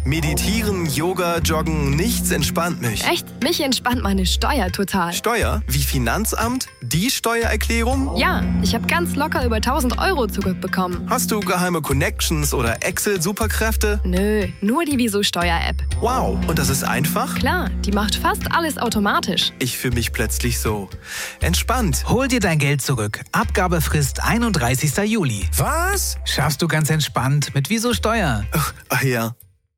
Meditieren, Yoga, Joggen, nichts entspannt mich. Echt? Mich entspannt meine Steuer total. Steuer? Wie Finanzamt? Die Steuererklärung? Ja, ich habe ganz locker über 1.000 Euro zurückbekommen. Hast du geheime Connections oder Excel-Superkräfte? Nö, nur die Wieso-Steuer-App. Wow, und das ist einfach? Klar, die macht fast alles automatisch. Ich fühle mich plötzlich so entspannt. Hol dir dein Geld zurück. Abgabefrist 31. Juli. Was? Schaffst du ganz entspannt mit Wieso Steuer. Ach ja.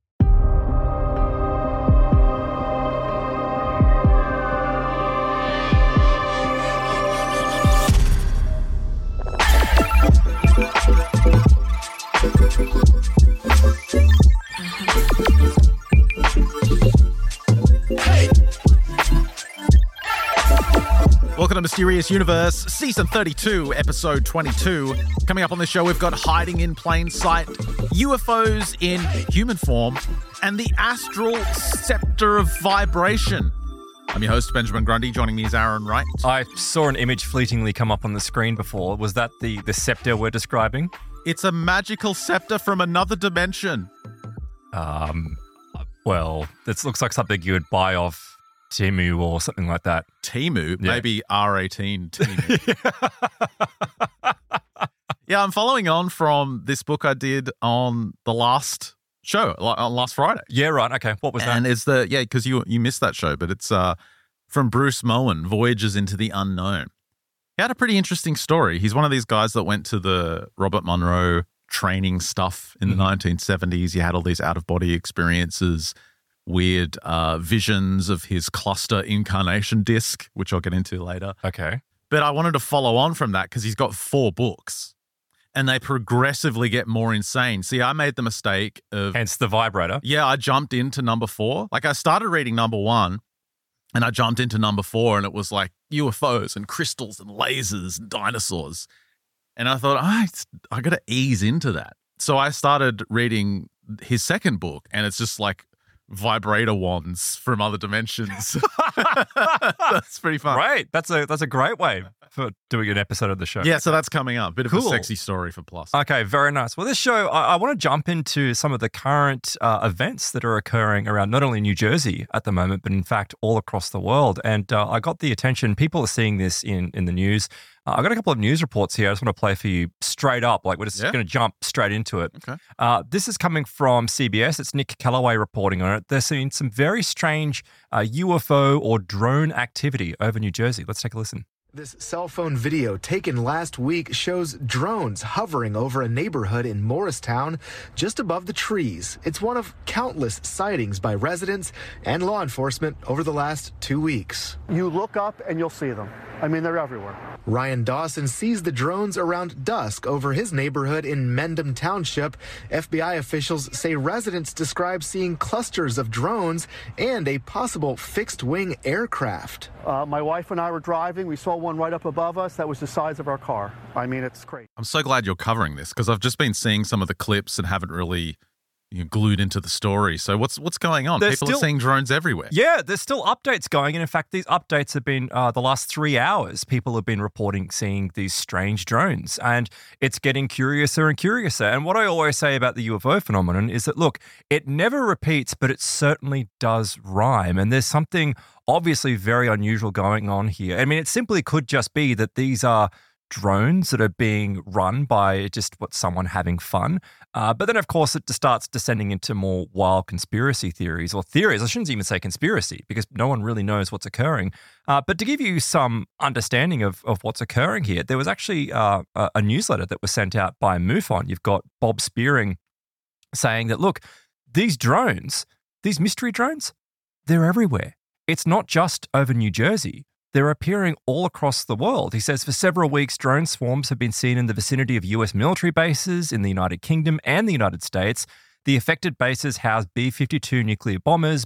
Welcome to Mysterious Universe, Season 32, Episode 22. Coming up on the show, we've got Hiding in Plain Sight, UFOs in human form, and the Astral Scepter of Vibration. I'm your host, Benjamin Grundy. Joining me is Aaron Wright. I saw an image fleetingly come up on the screen before. Was that the scepter we're describing? It's a magical scepter from another dimension. Well, this looks like something you would buy off Temu or something like that. Temu? Yeah. Maybe R18 Temu. Yeah, I'm following on from this book I did on the last show, on last Friday. Yeah, right. Okay. What was that? And it's because you missed that show, but it's from Bruce Moen, Voyages into the Unknown. He had a pretty interesting story. He's one of these guys that went to the Robert Monroe training stuff in the 1970s. He had all these out-of-body experiences, weird visions of his cluster incarnation disc, which I'll get into later. Okay. But I wanted to follow on from that because he's got 4 books and they progressively get more insane. See, I made the mistake of... Hence the vibrator. Yeah, I jumped into number 4. Like I started reading number 1 and I jumped into number 4 and it was like UFOs and crystals and lasers and dinosaurs. And I thought, I got to ease into that. So I started reading his second book and it's just like vibrator wands from other dimensions. That's pretty fun. Right. That's a great way for doing an episode of the show. Yeah, so that's coming up. Bit of Cool. a sexy story for Plus. Okay, very nice. Well, this show, I want to jump into some of the current events that are occurring around not only New Jersey at the moment, but in fact all across the world. And I got the attention, people are seeing this in the news. I've got a couple of news reports here I just want to play for you straight up. Like we're just going to jump straight into it. Okay. This is coming from CBS. It's Nick Calloway reporting on it. They're seeing some very strange UFO or drone activity over New Jersey. Let's take a listen. This cell phone video taken last week shows drones hovering over a neighborhood in Morristown just above the trees. It's one of countless sightings by residents and law enforcement over the last 2 weeks. You look up and you'll see them. I mean, they're everywhere. Ryan Dawson sees the drones around dusk over his neighborhood in Mendham Township. FBI officials say residents describe seeing clusters of drones and a possible fixed-wing aircraft. My wife and I were driving. We saw one right up above us. That was the size of our car. I mean, it's crazy. I'm so glad you're covering this because I've just been seeing some of the clips and haven't really glued into the story. So what's going on? People are seeing drones everywhere. Yeah, there's still updates going. And in fact, these updates have been the last 3 hours. People have been reporting seeing these strange drones. And it's getting curiouser and curiouser. And what I always say about the UFO phenomenon is that, look, it never repeats, but it certainly does rhyme. And there's something obviously very unusual going on here. I mean, it simply could just be that these are drones that are being run by just someone having fun. But then, of course, it starts descending into more wild conspiracy theories or theories. I shouldn't even say conspiracy because no one really knows what's occurring. But to give you some understanding of what's occurring here, there was actually a newsletter that was sent out by MUFON. You've got Bob Spearing saying that, look, these drones, these mystery drones, they're everywhere. It's not just over New Jersey. They're appearing all across the world. He says for several weeks, drone swarms have been seen in the vicinity of US military bases in the United Kingdom and the United States. The affected bases house B-52 nuclear bombers,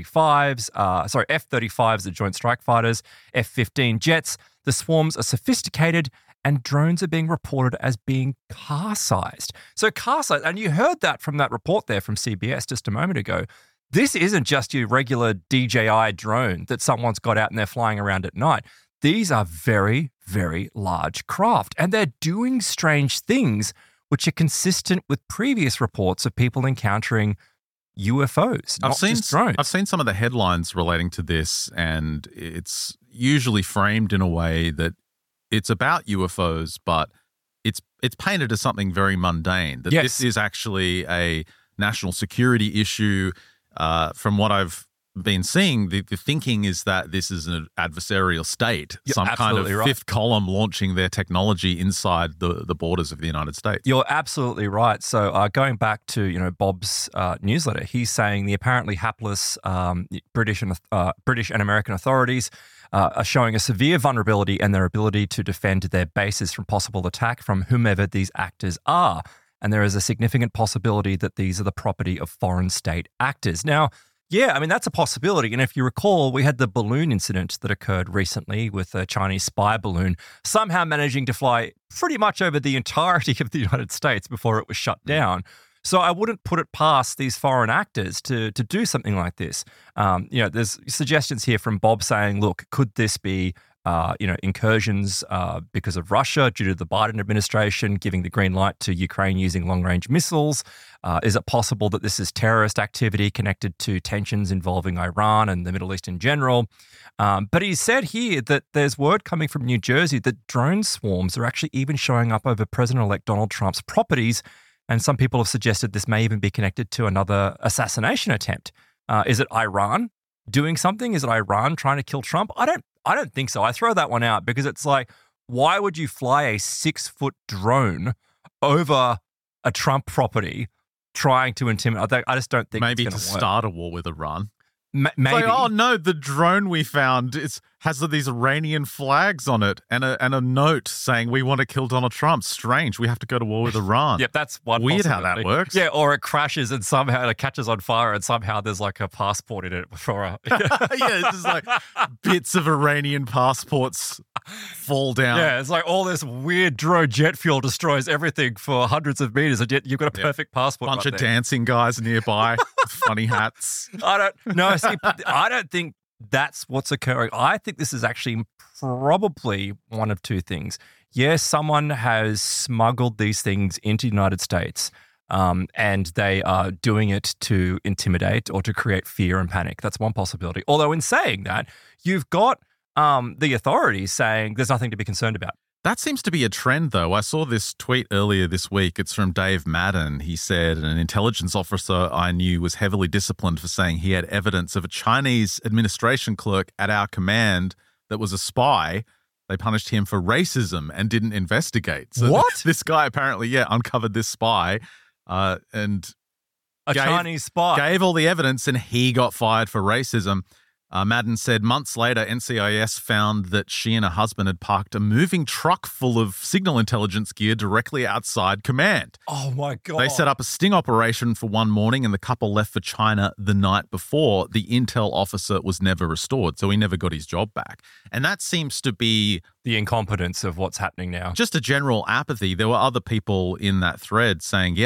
F-35s, the Joint Strike Fighters, F-15 jets. The swarms are sophisticated and drones are being reported as being car-sized. So car-sized, and you heard that from that report there from CBS just a moment ago. This isn't just your regular DJI drone that someone's got out and they're flying around at night. These are very, very large craft, and they're doing strange things which are consistent with previous reports of people encountering UFOs, not just drones. I've seen some of the headlines relating to this, and it's usually framed in a way that it's about UFOs, but it's painted as something very mundane, that this is actually a national security issue. From what I've been seeing, the thinking is that this is an adversarial state, some kind of fifth column launching their technology inside the borders of the United States. You're absolutely right. So going back to Bob's newsletter, he's saying the apparently hapless British and American authorities are showing a severe vulnerability in their ability to defend their bases from possible attack from whomever these actors are. And there is a significant possibility that these are the property of foreign state actors. Now, yeah, I mean, that's a possibility. And if you recall, we had the balloon incident that occurred recently with a Chinese spy balloon somehow managing to fly pretty much over the entirety of the United States before it was shut down. So I wouldn't put it past these foreign actors to do something like this. There's suggestions here from Bob saying, look, could this be incursions because of Russia due to the Biden administration giving the green light to Ukraine using long-range missiles? Is it possible that this is terrorist activity connected to tensions involving Iran and the Middle East in general? But he said here that there's word coming from New Jersey that drone swarms are actually even showing up over President-elect Donald Trump's properties, and some people have suggested this may even be connected to another assassination attempt. Is it Iran doing something? Is it Iran trying to kill Trump? I don't think so. I throw that one out because it's like, why would you fly a 6-foot drone over a Trump property trying to intimidate? I just don't think maybe it's going to work. Start a war with Iran. Maybe. Like, oh no, the drone we found has these Iranian flags on it and a note saying we want to kill Donald Trump. Strange. We have to go to war with Iran. Yep, that's one weird how that works. Yeah, or it crashes and somehow it catches on fire and somehow there's like a passport in it for a it's just like bits of Iranian passports fall down. Yeah, it's like all this weird drone jet fuel destroys everything for hundreds of meters, and yet you've got a perfect passport. Bunch right of there. Dancing guys nearby with funny hats. I don't think that's what's occurring. I think this is actually probably one of two things. Yes, someone has smuggled these things into the United States, and they are doing it to intimidate or to create fear and panic. That's one possibility. Although in saying that, you've got the authorities saying there's nothing to be concerned about. That seems to be a trend, though. I saw this tweet earlier this week. It's from Dave Madden. He said an intelligence officer I knew was heavily disciplined for saying he had evidence of a Chinese administration clerk at our command that was a spy. They punished him for racism and didn't investigate. So what? This guy apparently, uncovered this spy and Chinese spy. Gave all the evidence and he got fired for racism. Madden said months later, NCIS found that she and her husband had parked a moving truck full of signal intelligence gear directly outside command. Oh, my God. They set up a sting operation for one morning and the couple left for China the night before. The intel officer was never restored, so he never got his job back. And that seems to be the incompetence of what's happening now. Just a general apathy. There were other people in that thread saying,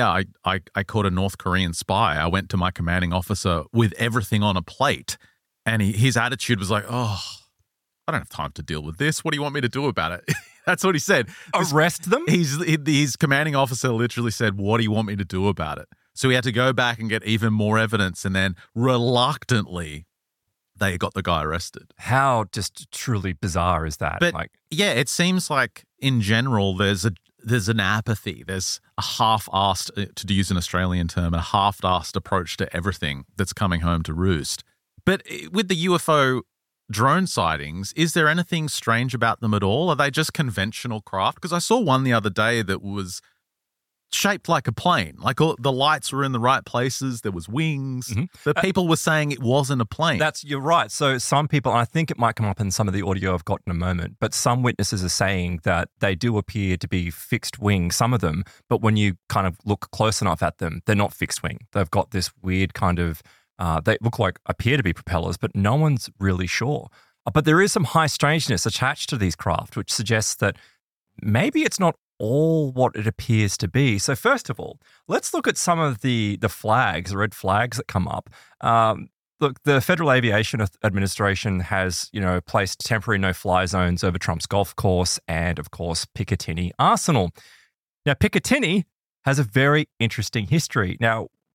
I caught a North Korean spy. I went to my commanding officer with everything on a plate. And his attitude was like, I don't have time to deal with this. What do you want me to do about it? That's what he said. Arrest them? His commanding officer literally said, what do you want me to do about it? So he had to go back and get even more evidence. And then reluctantly, they got the guy arrested. How just truly bizarre is that? But it seems like in general, there's an apathy. There's a half-assed, to use an Australian term, a half-assed approach to everything that's coming home to roost. But with the UFO drone sightings, is there anything strange about them at all? Are they just conventional craft? Because I saw one the other day that was shaped like a plane. Like all, the lights were in the right places. There was wings. Mm-hmm. But people were saying it wasn't a plane. You're right. So some people, and I think it might come up in some of the audio I've got in a moment, but some witnesses are saying that they do appear to be fixed wing, some of them, but when you kind of look close enough at them, they're not fixed wing. They've got this weird kind of they appear to be propellers, but no one's really sure. But there is some high strangeness attached to these craft, which suggests that maybe it's not all what it appears to be. So first of all, let's look at some of the flags, the red flags that come up. Look, the Federal Aviation Administration has, placed temporary no-fly zones over Trump's golf course and, of course, Picatinny Arsenal. Now, Picatinny has a very interesting history. Now,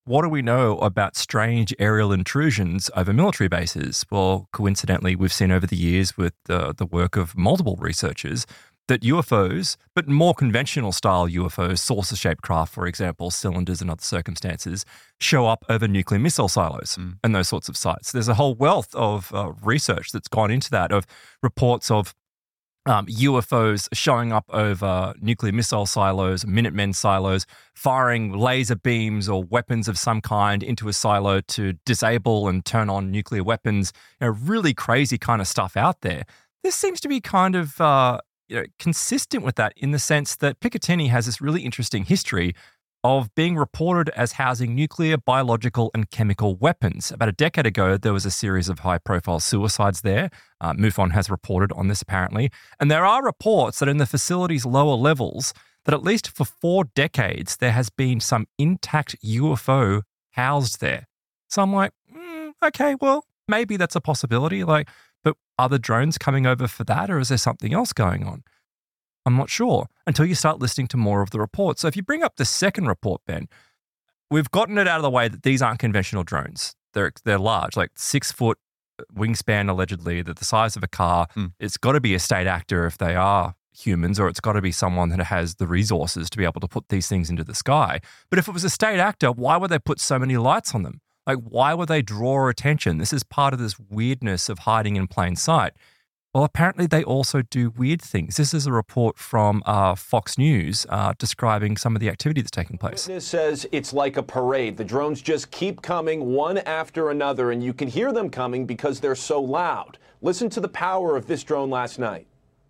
what do we know about strange aerial intrusions over military bases? Well, coincidentally, we've seen over the years with the work of multiple researchers that UFOs, but more conventional style UFOs, saucer-shaped craft, for example, cylinders and other circumstances, show up over nuclear missile silos and those sorts of sites. There's a whole wealth of research that's gone into that, of reports of UFOs showing up over nuclear missile silos, Minutemen silos, firing laser beams or weapons of some kind into a silo to disable and turn on nuclear weapons. Really crazy kind of stuff out there. This seems to be kind of consistent with that, in the sense that Picatinny has this really interesting history of being reported as housing nuclear, biological, and chemical weapons. About a decade ago, there was a series of high-profile suicides there. MUFON has reported on this, apparently. And there are reports that in the facility's lower levels, that at least for 4 decades, there has been some intact UFO housed there. So I'm like, okay, well, maybe that's a possibility. But are the drones coming over for that, or is there something else going on? I'm not sure until you start listening to more of the reports. So if you bring up the second report, Ben, we've gotten it out of the way that these aren't conventional drones. They're large, like 6 foot wingspan, allegedly. They're the size of a car. It's got to be a state actor if they are humans, or it's got to be someone that has the resources to be able to put these things into the sky. But if it was a state actor, why would they put so many lights on them? Why would they draw attention? This is part of this weirdness of hiding in plain sight. Well, apparently they also do weird things. This is a report from Fox News describing some of the activity that's taking place. Witness says it's like a parade. The drones just keep coming one after another, and you can hear them coming because they're so loud. Listen to the power of this drone last night.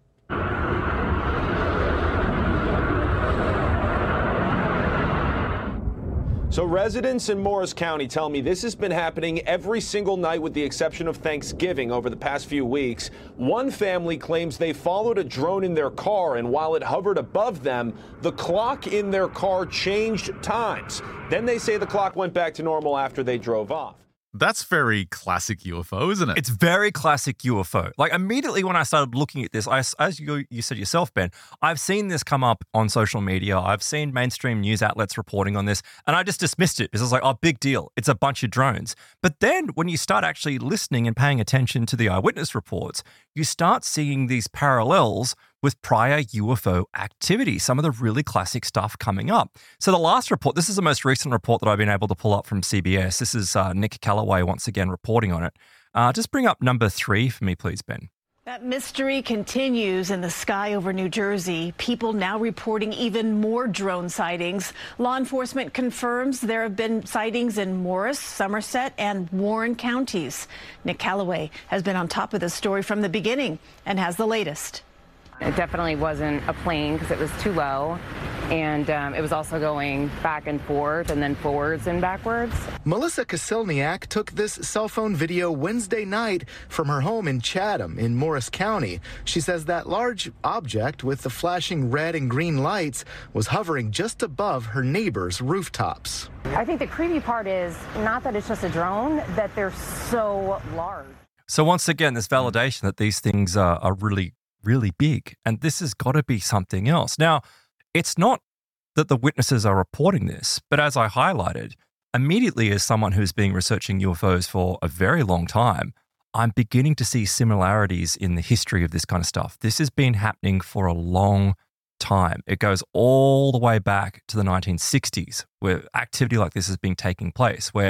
So residents in Morris County tell me this has been happening every single night with the exception of Thanksgiving over the past few weeks. One family claims they followed a drone in their car, and while it hovered above them, the clock in their car changed times. Then they say the clock went back to normal after they drove off. That's very classic UFO, isn't it? It's very classic UFO. Immediately when I started looking at this, as you said yourself, Ben, I've seen this come up on social media. I've seen mainstream news outlets reporting on this, and I just dismissed it because I was like, oh, big deal. It's a bunch of drones. But then when you start actually listening and paying attention to the eyewitness reports, you start seeing these parallels with prior UFO activity, some of the really classic stuff coming up. So the last report, this is the most recent report that I've been able to pull up from CBS. This is Nick Calloway once again reporting on it. Just bring up number 3 for me, please, Ben. That mystery continues in the sky over New Jersey. People now reporting even more drone sightings. Law enforcement confirms there have been sightings in Morris, Somerset, and Warren counties. Nick Calloway has been on top of this story from the beginning and has the latest. It definitely wasn't a plane because it was too low, and it was also going back and forth and then forwards and backwards. Melissa Kasilniak took this cell phone video Wednesday night from her home in Chatham in Morris County. She says that large object with the flashing red and green lights was hovering just above her neighbor's rooftops. I think the creepy part is not that it's just a drone, that they're so large. So once again, this validation that these things are really big, and this has got to be something else. Now, it's not that the witnesses are reporting this, but as I highlighted, immediately as someone who's been researching UFOs for a very long time, I'm beginning to see similarities in the history of this kind of stuff. This has been happening for a long time. It goes all the way back to the 1960s, where activity like this has been taking place, where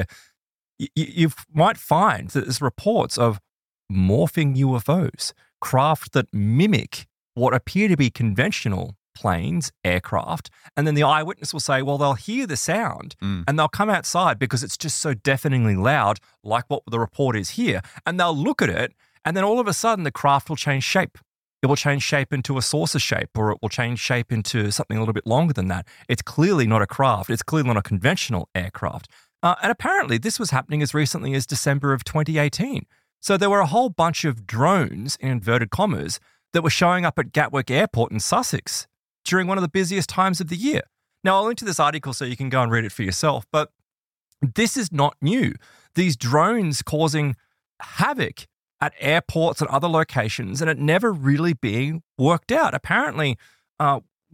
you might find that there's reports of morphing UFOs, craft that mimic what appear to be conventional planes, aircraft, and then the eyewitness will say, well, they'll hear the sound and they'll come outside because it's just so deafeningly loud, like what the report is here, and they'll look at it, and then all of a sudden the craft will change shape. It will change shape into a saucer shape, or it will change shape into something a little bit longer than that. It's clearly not a craft. It's clearly not a conventional aircraft. And apparently this was happening as recently as December of 2018. So there were a whole bunch of drones, in inverted commas, that were showing up at Gatwick Airport in Sussex during one of the busiest times of the year. Now, I'll link to this article so you can go and read it for yourself, but this is not new. These drones causing havoc at airports and other locations, and it never really being worked out. Apparently,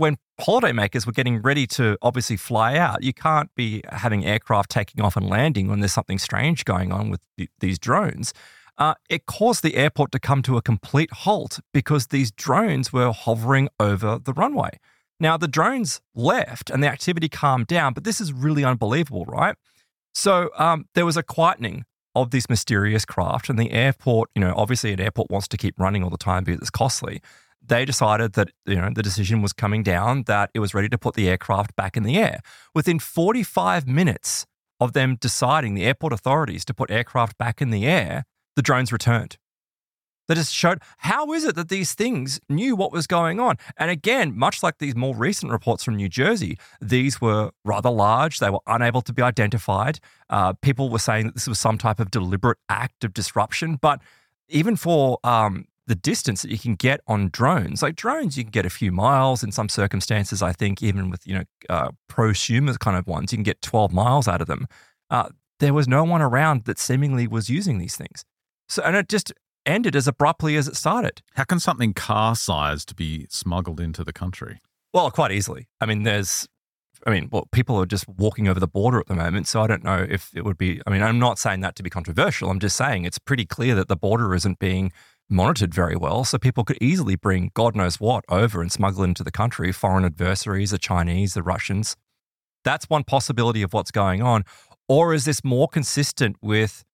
when holidaymakers were getting ready to obviously fly out, you can't be having aircraft taking off and landing when there's something strange going on with these drones. It caused the airport to come to a complete halt because these drones were hovering over the runway. Now, the drones left and the activity calmed down, but this is really unbelievable, right? So there was a quietening of this mysterious craft, and the airport, obviously an airport wants to keep running all the time because it's costly. They decided that, the decision was coming down, that it was ready to put the aircraft back in the air. Within 45 minutes of them deciding, the airport authorities, to put aircraft back in the air, the drones returned. That just showed, how is it that these things knew what was going on? And again, much like these more recent reports from New Jersey, these were rather large. They were unable to be identified. People were saying that this was some type of deliberate act of disruption. But even for the distance that you can get on drones, like drones, you can get a few miles in some circumstances. I think even with, prosumer kind of ones, you can get 12 miles out of them. There was no one around that seemingly was using these things. So, and it just ended as abruptly as it started. How can something car-sized be smuggled into the country? Well, quite easily. People are just walking over the border at the moment, so I don't know if it would be, I'm not saying that to be controversial. I'm just saying it's pretty clear that the border isn't being monitored very well, so people could easily bring God knows what over and smuggle into the country, foreign adversaries, the Chinese, the Russians. That's one possibility of what's going on. Or is this more consistent with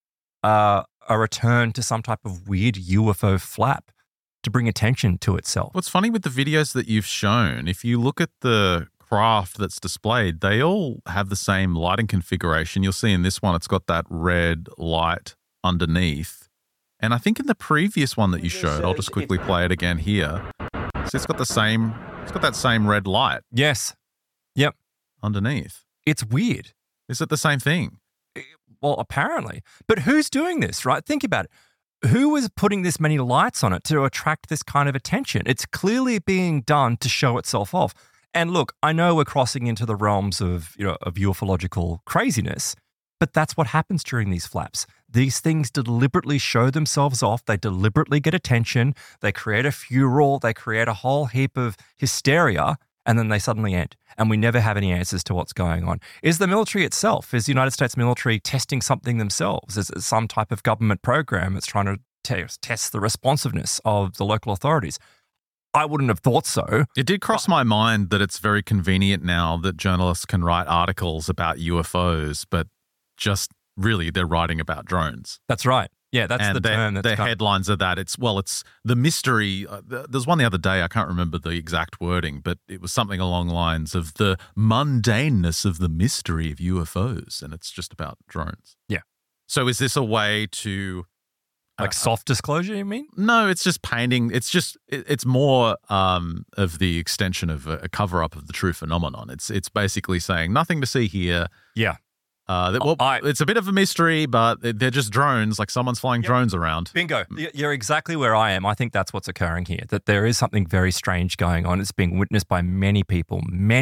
a return to some type of weird UFO flap to bring attention to itself? What's funny with the videos that you've shown, if you look at the craft that's displayed, they all have the same lighting configuration. You'll see in this one, it's got that red light underneath. And I think in the previous one that you showed, I'll just quickly play it again here. So it's got that same red light. Yes. Yep. Underneath. It's weird. Is it the same thing? Well, apparently. But who's doing this, right? Think about it. Who is putting this many lights on it to attract this kind of attention? It's clearly being done to show itself off. And look, I know we're crossing into the realms of ufological craziness, but that's what happens during these flaps. These things deliberately show themselves off. They deliberately get attention. They create a furor. They create a whole heap of hysteria, and then they suddenly end. And we never have any answers to what's going on. Is the military itself, is the United States military testing something themselves? Is it some type of government program that's trying to test the responsiveness of the local authorities? I wouldn't have thought so. It did cross my mind that it's very convenient now that journalists can write articles about UFOs, but just really they're writing about drones. That's right. Yeah, that's the term. Their headlines are that it's the mystery. There's one the other day, I can't remember the exact wording, but it was something along the lines of the mundaneness of the mystery of UFOs, and it's just about drones. Yeah. So is this a way to... Like soft disclosure, you mean? No, it's just painting. It's more of the extension of a cover-up of the true phenomenon. It's basically saying nothing to see here. Yeah. It's a bit of a mystery, but they're just drones, like someone's flying drones around. Bingo. You're exactly where I am. I think that's what's occurring here, that there is something very strange going on. It's being witnessed by many people.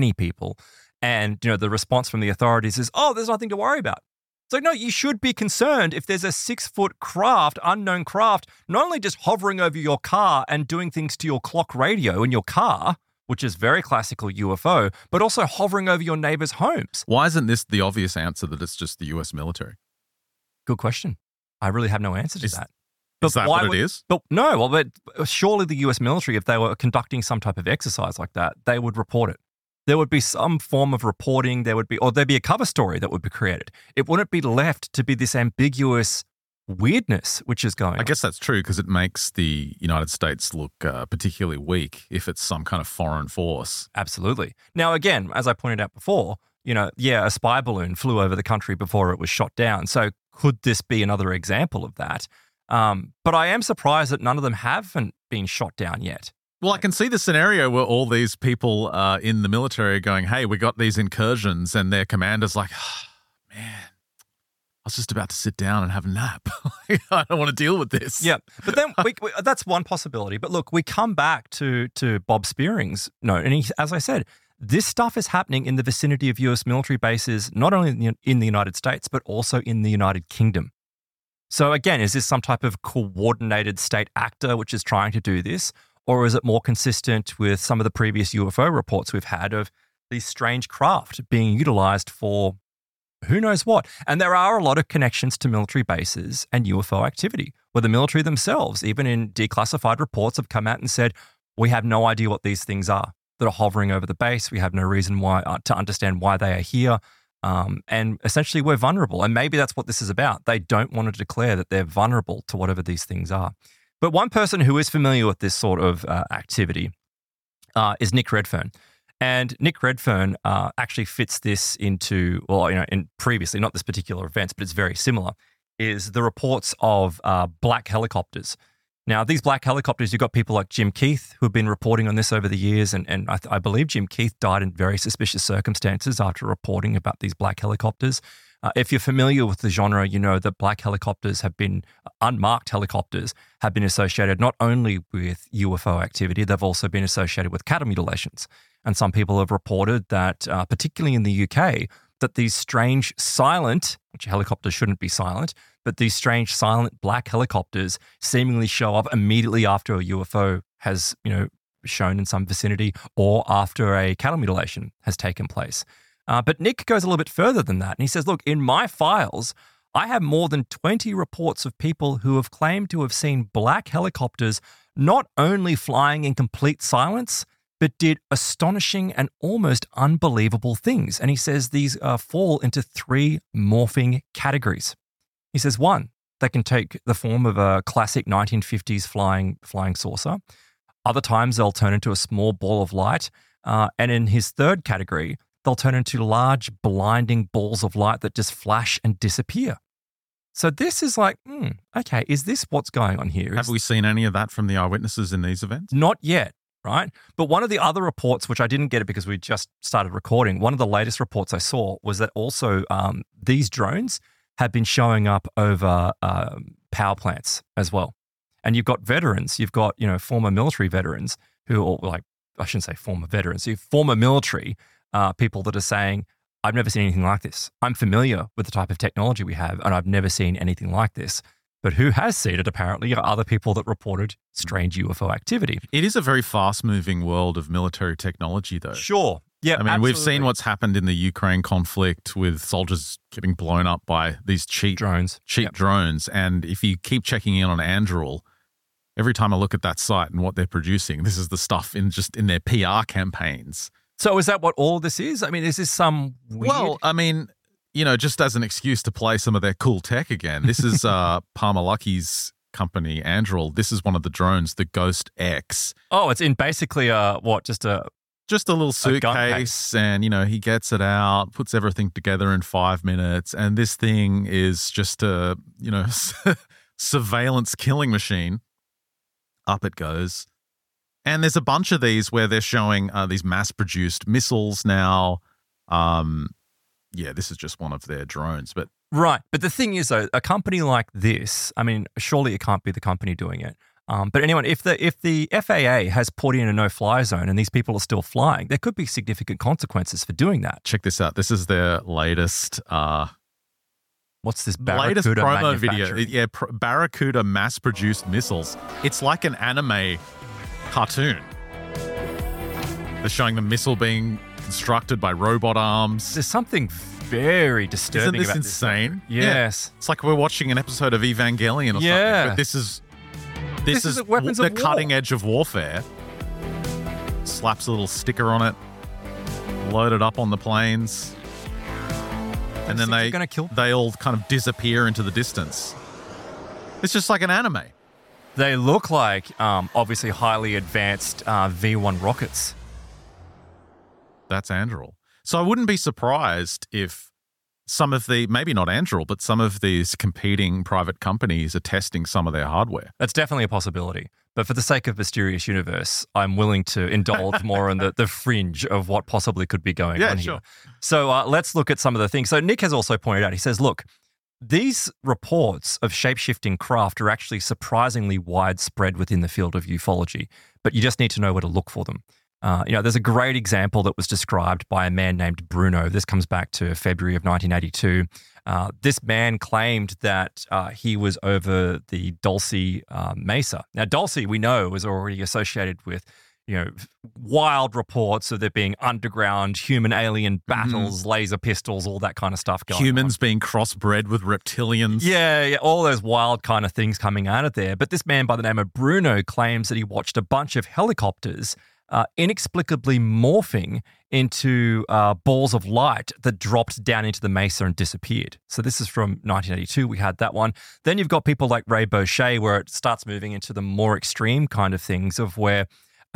And, the response from the authorities is, oh, there's nothing to worry about. It's like, no, you should be concerned if there's a 6-foot craft, unknown craft, not only just hovering over your car and doing things to your clock radio in your car, which is very classical UFO, but also hovering over your neighbors' homes. Why isn't this the obvious answer that it's just the US military? Good question. I really have no answer to that. Is that what it is? But no, but surely the US military, if they were conducting some type of exercise like that, they would report it. There would be some form of reporting, there'd be a cover story that would be created. It wouldn't be left to be this ambiguous weirdness which is going on. I guess that's true because it makes the United States look particularly weak if it's some kind of foreign force. Absolutely. Now, again, as I pointed out before, a spy balloon flew over the country before it was shot down. So could this be another example of that? But I am surprised that none of them haven't been shot down yet. Well, I can see the scenario where all these people in the military are going, hey, we got these incursions, and their commander's like, oh, man, I was just about to sit down and have a nap. I don't want to deal with this. Yeah, but then that's one possibility. But look, we come back to Bob Spearing's note, and as I said, this stuff is happening in the vicinity of US military bases, not only in the United States, but also in the United Kingdom. So again, is this some type of coordinated state actor which is trying to do this? Or is it more consistent with some of the previous UFO reports we've had of these strange craft being utilized for who knows what? And there are a lot of connections to military bases and UFO activity, where the military themselves, even in declassified reports, have come out and said, we have no idea what these things are that are hovering over the base. We have no reason why to understand why they are here. And essentially, we're vulnerable. And maybe that's what this is about. They don't want to declare that they're vulnerable to whatever these things are. But one person who is familiar with this sort of activity is Nick Redfern. And Nick Redfern actually fits this into, well, in previously, not this particular event, but it's very similar, is the reports of black helicopters. Now, these black helicopters, you've got people like Jim Keith who have been reporting on this over the years. And I believe Jim Keith died in very suspicious circumstances after reporting about these black helicopters. If you're familiar with the genre, you know that black helicopters have been, unmarked helicopters have been associated not only with UFO activity, they've also been associated with cattle mutilations. And some people have reported that, particularly in the UK, that these strange silent, which helicopters shouldn't be silent, but these strange silent black helicopters seemingly show up immediately after a UFO has, shown in some vicinity or after a cattle mutilation has taken place. But Nick goes a little bit further than that. And he says, look, in my files, I have more than 20 reports of people who have claimed to have seen black helicopters not only flying in complete silence, but did astonishing and almost unbelievable things. And he says these fall into three morphing categories. He says, one, they can take the form of a classic 1950s flying saucer. Other times they'll turn into a small ball of light. And in his third category, they'll turn into large blinding balls of light that just flash and disappear. So this is like, okay, is this what's going on here? Have we seen any of that from the eyewitnesses in these events? Not yet. Right? But one of the other reports, which I didn't get it because we just started recording, one of the latest reports I saw was that also these drones have been showing up over power plants as well. And you've got veterans, you've got, former military veterans who are I shouldn't say former veterans, you've former military people that are saying, I've never seen anything like this. I'm familiar with the type of technology we have and I've never seen anything like this. But who has seen it, apparently, are other people that reported strange UFO activity. It is a very fast-moving world of military technology, though. Sure. Yeah, I mean, absolutely. We've seen what's happened in the Ukraine conflict with soldiers getting blown up by these cheap drones. And if you keep checking in on Anduril, every time I look at that site and what they're producing, this is the stuff in their PR campaigns. So is that what all of this is? I mean, is this some weird... Well, I mean... just as an excuse to play some of their cool tech again. This is Palmer Luckey's company, Anduril. This is one of the drones, the Ghost X. Oh, it's in basically just a little suitcase, and he gets it out, puts everything together in 5 minutes, and this thing is just a surveillance killing machine. Up it goes, and there's a bunch of these where they're showing these mass-produced missiles now. Yeah, this is just one of their drones, but... Right. But the thing is, though, a company like this, I mean, surely it can't be the company doing it. But anyway, if the FAA has put in a no-fly zone and these people are still flying, there could be significant consequences for doing that. Check this out. This is their latest... What's this Barracuda latest promo video? Yeah, Barracuda mass-produced missiles. It's like an anime cartoon. They're showing the missile being... constructed by robot arms. There's something very disturbing about this. Isn't this insane? Yes. Yeah. It's like we're watching an episode of Evangelion or something. But this is the cutting edge of warfare. Slaps a little sticker on it, load it up on the planes, and then they all kind of disappear into the distance. It's just like an anime. They look like obviously highly advanced V1 rockets. That's Anduril. So I wouldn't be surprised if some of maybe not Anduril, but some of these competing private companies are testing some of their hardware. That's definitely a possibility. But for the sake of Mysterious Universe, I'm willing to indulge more on the fringe of what possibly could be going on here. So let's look at some of the things. So Nick has also pointed out, he says, look, these reports of shape-shifting craft are actually surprisingly widespread within the field of ufology, but you just need to know where to look for them. There's a great example that was described by a man named Bruno. This comes back to February of 1982. This man claimed that he was over the Dulce Mesa. Now, Dulce, we know, was already associated with, wild reports of there being underground human-alien battles, laser pistols, all that kind of stuff going on. Humans being crossbred with reptilians. Yeah, all those wild kind of things coming out of there. But this man by the name of Bruno claims that he watched a bunch of helicopters inexplicably morphing into balls of light that dropped down into the mesa and disappeared. So this is from 1982. We had that one. Then you've got people like Ray Boucher, where it starts moving into the more extreme kind of things of where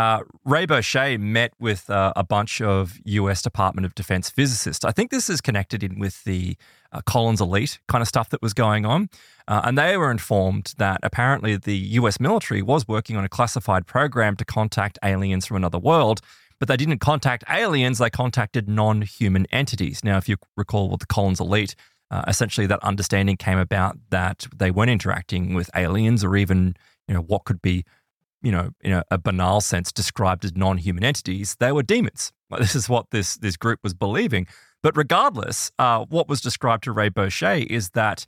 Ray Boucher met with a bunch of US Department of Defense physicists. I think this is connected in with the Collins Elite kind of stuff that was going on. And they were informed that apparently the US military was working on a classified program to contact aliens from another world, but they didn't contact aliens, they contacted non-human entities. Now, if you recall with the Collins Elite, essentially that understanding came about that they weren't interacting with aliens or even, what could be in a banal sense described as non-human entities. They were demons. This is what this group was believing. But regardless, what was described to Ray Boucher is that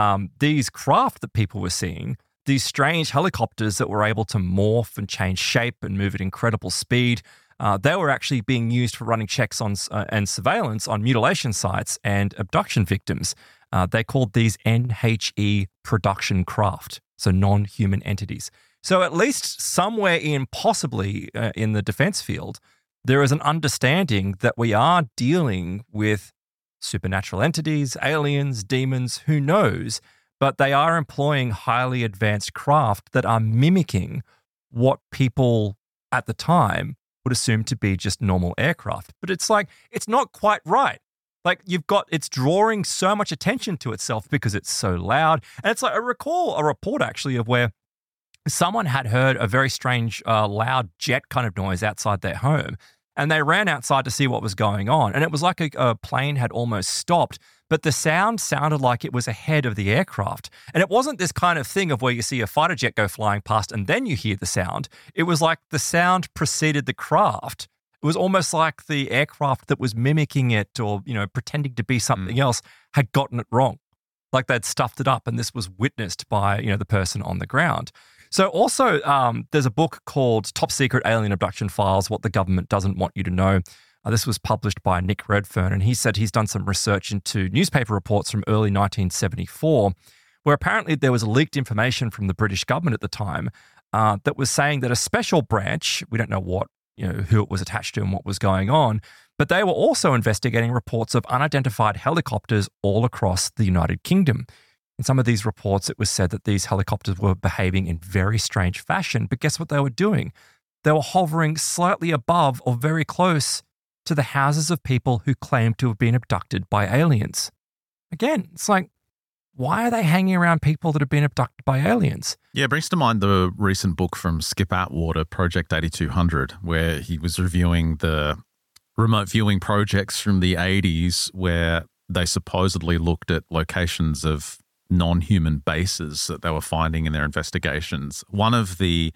these craft that people were seeing, these strange helicopters that were able to morph and change shape and move at incredible speed, they were actually being used for running checks on and surveillance on mutilation sites and abduction victims. They called these NHE production craft, so non-human entities. So at least somewhere possibly in the defense field, there is an understanding that we are dealing with supernatural entities, aliens, demons, who knows, but they are employing highly advanced craft that are mimicking what people at the time would assume to be just normal aircraft. But it's like, it's not quite right. Like it's drawing so much attention to itself because it's so loud. And it's like, I recall a report actually of where someone had heard a very strange, loud jet kind of noise outside their home. And they ran outside to see what was going on. And it was like a plane had almost stopped, but the sound sounded like it was ahead of the aircraft. And it wasn't this kind of thing of where you see a fighter jet go flying past and then you hear the sound. It was like the sound preceded the craft. It was almost like the aircraft that was mimicking it or, pretending to be something else had gotten it wrong. Like they'd stuffed it up, and this was witnessed by, the person on the ground. So also, there's a book called Top Secret Alien Abduction Files, What the Government Doesn't Want You to Know. This was published by Nick Redfern, and he said he's done some research into newspaper reports from early 1974, where apparently there was leaked information from the British government at the time that was saying that a special branch, we don't know what, who it was attached to and what was going on, but they were also investigating reports of unidentified helicopters all across the United Kingdom. In some of these reports, it was said that these helicopters were behaving in very strange fashion. But guess what they were doing? They were hovering slightly above or very close to the houses of people who claimed to have been abducted by aliens. Again, it's like, why are they hanging around people that have been abducted by aliens? Yeah, it brings to mind the recent book from Skip Atwater, Project 8200, where he was reviewing the remote viewing projects from the 80s where they supposedly looked at locations of non-human bases that they were finding in their investigations. One of the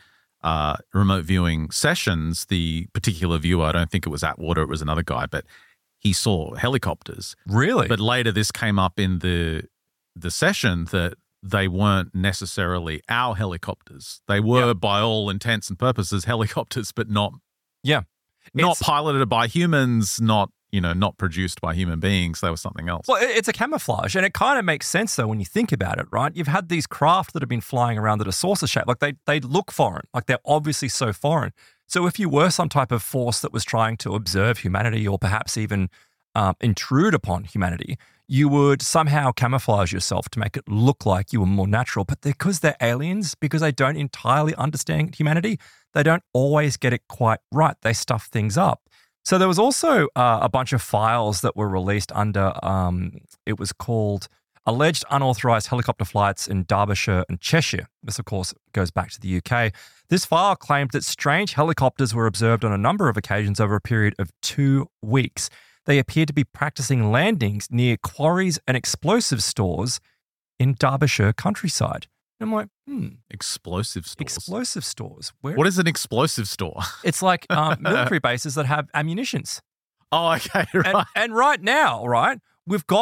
remote viewing sessions, the particular viewer, I don't think it was Atwater, it was another guy, but he saw helicopters. Really? But later this came up in the session that they weren't necessarily our helicopters. They were, by all intents and purposes, helicopters, but not piloted by humans, not produced by human beings. They were something else. Well, it's a camouflage, and it kind of makes sense, though, when you think about it, right? You've had these craft that have been flying around that are saucer-shaped. Like, they look foreign. Like, they're obviously so foreign. So if you were some type of force that was trying to observe humanity or perhaps even intrude upon humanity, you would somehow camouflage yourself to make it look like you were more natural. But because they're aliens, because they don't entirely understand humanity, they don't always get it quite right. They stuff things up. So there was also a bunch of files that were released under, it was called Alleged Unauthorized Helicopter Flights in Derbyshire and Cheshire. This, of course, goes back to the UK. This file claimed that strange helicopters were observed on a number of occasions over a period of 2 weeks. They appeared to be practicing landings near quarries and explosive stores in Derbyshire countryside. I'm like, Explosive stores. Explosive stores. What is an explosive store? It's like military bases that have ammunitions. Oh, okay, right. And right now, right, we've got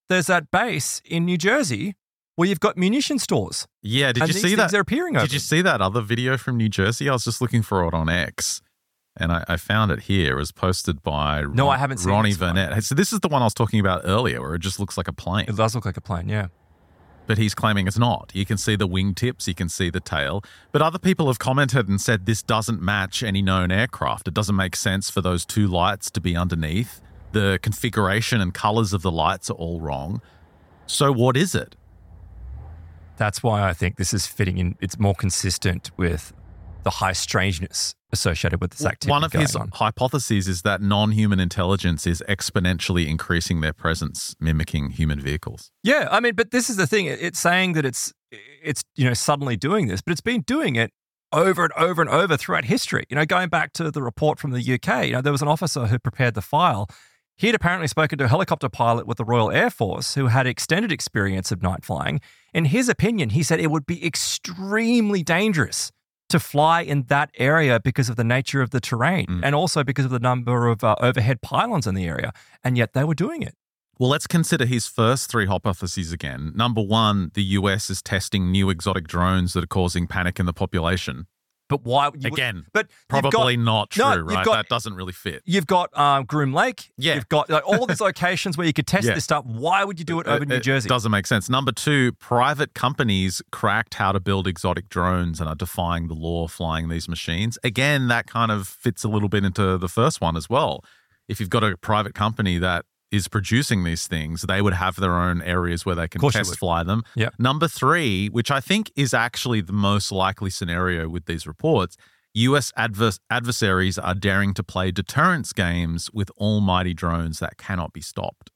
there's that base in New Jersey where you've got munition stores. Yeah, did and you these see that? things are appearing over. Did you see that other video from New Jersey? I was just looking for it on X, and I found it here. It was posted by I haven't seen Ronnie this one. Burnett. So this is the one I was talking about earlier, where it just looks like a plane. It does look like a plane, yeah. But he's claiming it's not. You can see the wingtips, you can see the tail. But other people have commented and said this doesn't match any known aircraft. It doesn't make sense for those two lights to be underneath. The configuration and colors of the lights are all wrong. So what is it? That's why I think this is fitting in. It's more consistent with the high strangeness associated with this activity. One of his hypotheses is that non-human intelligence is exponentially increasing their presence, mimicking human vehicles. Yeah, I mean, but this is the thing. It's saying that it's suddenly doing this, but it's been doing it over and over and over throughout history. Going back to the report from the UK, there was an officer who prepared the file. He had apparently spoken to a helicopter pilot with the Royal Air Force who had extended experience of night flying. In his opinion, he said it would be extremely dangerous to fly in that area because of the nature of the terrain and also because of the number of overhead pylons in the area. And yet they were doing it. Well, let's consider his first three hypotheses again. Number one, the US is testing new exotic drones that are causing panic in the population. But why? Probably not true, right? That doesn't really fit. You've got Groom Lake. Yeah. You've got all these locations where you could test this stuff. Why would you do it over New Jersey? It doesn't make sense. Number two, private companies cracked how to build exotic drones and are defying the law flying these machines. Again, that kind of fits a little bit into the first one as well. If you've got a private company that is producing these things, they would have their own areas where they can test fly them. Yep. Number three, which I think is actually the most likely scenario with these reports, US adversaries are daring to play deterrence games with almighty drones that cannot be stopped.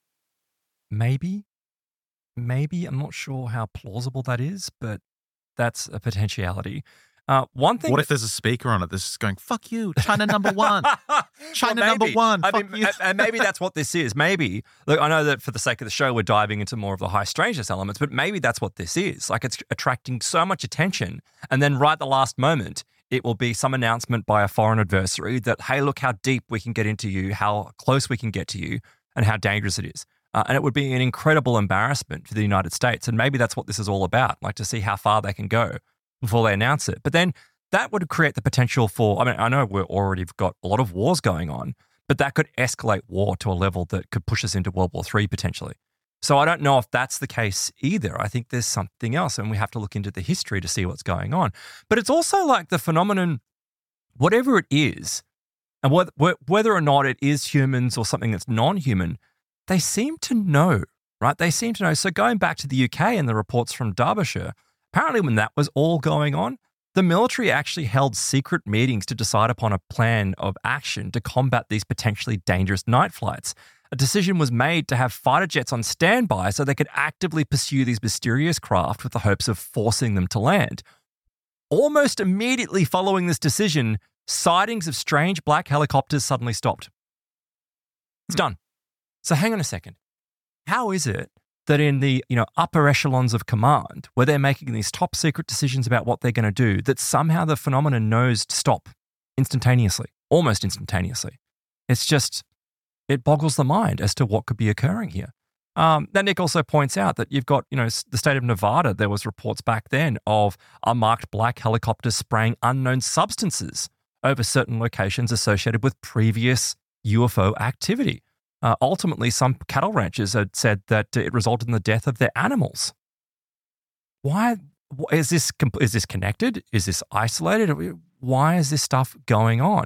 Maybe. I'm not sure how plausible that is, but that's a potentiality. One thing. What if there's a speaker on it that's just going, fuck you, China number one. China number one. Fuck you. And maybe that's what this is. Maybe, look, I know that for the sake of the show, we're diving into more of the high strangeness elements, but maybe that's what this is. Like it's attracting so much attention. And then right at the last moment, it will be some announcement by a foreign adversary that, hey, look how deep we can get into you, how close we can get to you, and how dangerous it is. And it would be an incredible embarrassment for the United States. And maybe that's what this is all about, like to see how far they can go before they announce it. But then that would create the potential for, I know we've already got a lot of wars going on, but that could escalate war to a level that could push us into World War III potentially. So I don't know if that's the case either. I think there's something else and we have to look into the history to see what's going on. But it's also like the phenomenon, whatever it is, and whether or not it is humans or something that's non-human, they seem to know, right? They seem to know. So going back to the UK and the reports from Derbyshire, apparently when that was all going on, the military actually held secret meetings to decide upon a plan of action to combat these potentially dangerous night flights. A decision was made to have fighter jets on standby so they could actively pursue these mysterious craft with the hopes of forcing them to land. Almost immediately following this decision, sightings of strange black helicopters suddenly stopped. It's done. So hang on a second. How is it that in the upper echelons of command, where they're making these top secret decisions about what they're going to do, that somehow the phenomenon knows to stop instantaneously, almost instantaneously? It's just, it boggles the mind as to what could be occurring here. Then Nick also points out that you've got, the state of Nevada, there was reports back then of unmarked black helicopters spraying unknown substances over certain locations associated with previous UFO activity. Ultimately, some cattle ranchers had said that it resulted in the death of their animals. Why is this connected? Is this isolated? Why is this stuff going on?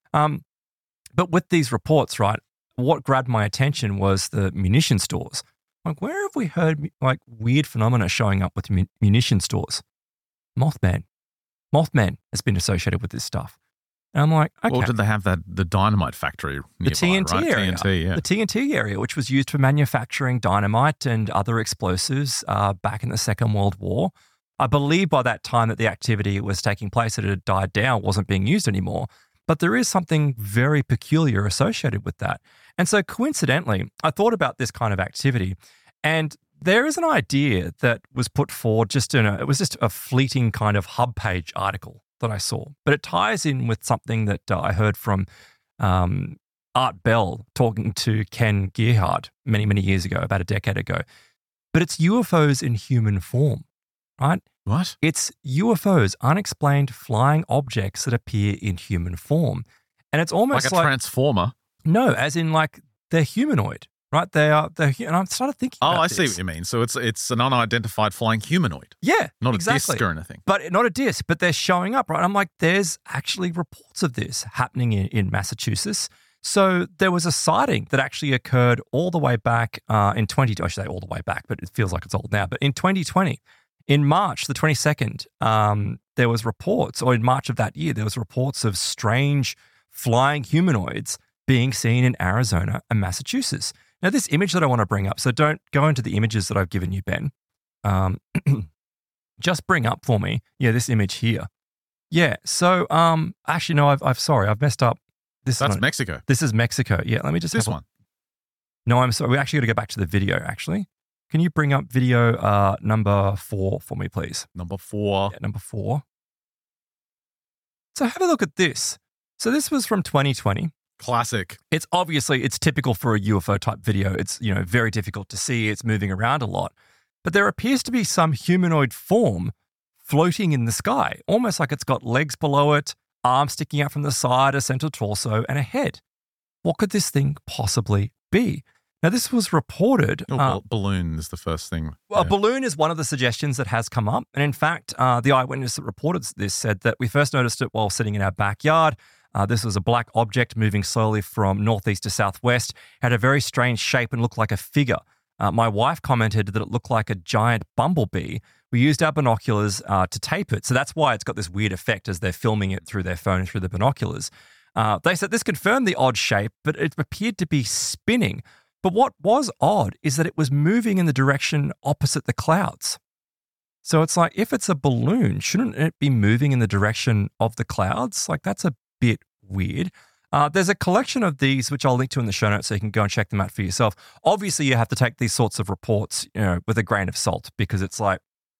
But with these reports, right, what grabbed my attention was the munition stores. Like, where have we heard like weird phenomena showing up with munition stores? Mothman has been associated with this stuff. And I'm like, okay. Or did they have the dynamite factory nearby, the TNT right? area. TNT, yeah. The TNT area, which was used for manufacturing dynamite and other explosives back in the Second World War. I believe by that time that the activity was taking place, it had died down, wasn't being used anymore. But there is something very peculiar associated with that. And so coincidentally, I thought about this kind of activity, and there is an idea that was put forward it was just a fleeting kind of hub page article that I saw, but it ties in with something that I heard from Art Bell talking to Ken Gerhard many, many years ago, about a decade ago. But it's UFOs in human form, right? What? It's UFOs, unexplained flying objects that appear in human form. And it's almost like a transformer. No, as in like they're humanoid, right? They're and I started thinking about I see what you mean. So it's an unidentified flying humanoid. Yeah, Not exactly. a disc or anything. But not a disc, but they're showing up, right? I'm like, there's actually reports of this happening in Massachusetts. So there was a sighting that actually occurred all the way back in 20. I should say all the way back, but it feels like it's old now. But in 2020, in March the 22nd, there was reports, or in March of that year, there was reports of strange flying humanoids being seen in Arizona and Massachusetts. Now, this image that I want to bring up, so don't go into the images that I've given you, Ben. Just bring up for me, this image here. Yeah, so actually, no, I've messed up. That's Mexico. This is Mexico. Yeah, let me just this one. No, I'm sorry. We actually got to go back to the video, actually. Can you bring up video number 4 for me, please? Number 4. Yeah, number 4. So have a look at this. So this was from 2020. Classic. It's typical for a UFO type video. It's, very difficult to see. It's moving around a lot. But there appears to be some humanoid form floating in the sky, almost like it's got legs below it, arms sticking out from the side, a central torso, and a head. What could this thing possibly be? Now, this was reported. Balloon is the first thing. Well, a balloon is one of the suggestions that has come up. And in fact, the eyewitness that reported this said that we first noticed it while sitting in our backyard. This was a black object moving slowly from northeast to southwest, had a very strange shape and looked like a figure. My wife commented that it looked like a giant bumblebee. We used our binoculars to tape it. So that's why it's got this weird effect as they're filming it through their phone, through the binoculars. They said this confirmed the odd shape, but it appeared to be spinning. But what was odd is that it was moving in the direction opposite the clouds. So it's like, if it's a balloon, shouldn't it be moving in the direction of the clouds? Like, that's a bit weird. There's a collection of these, which I'll link to in the show notes so you can go and check them out for yourself. Obviously, you have to take these sorts of reports, with a grain of salt, because it's like,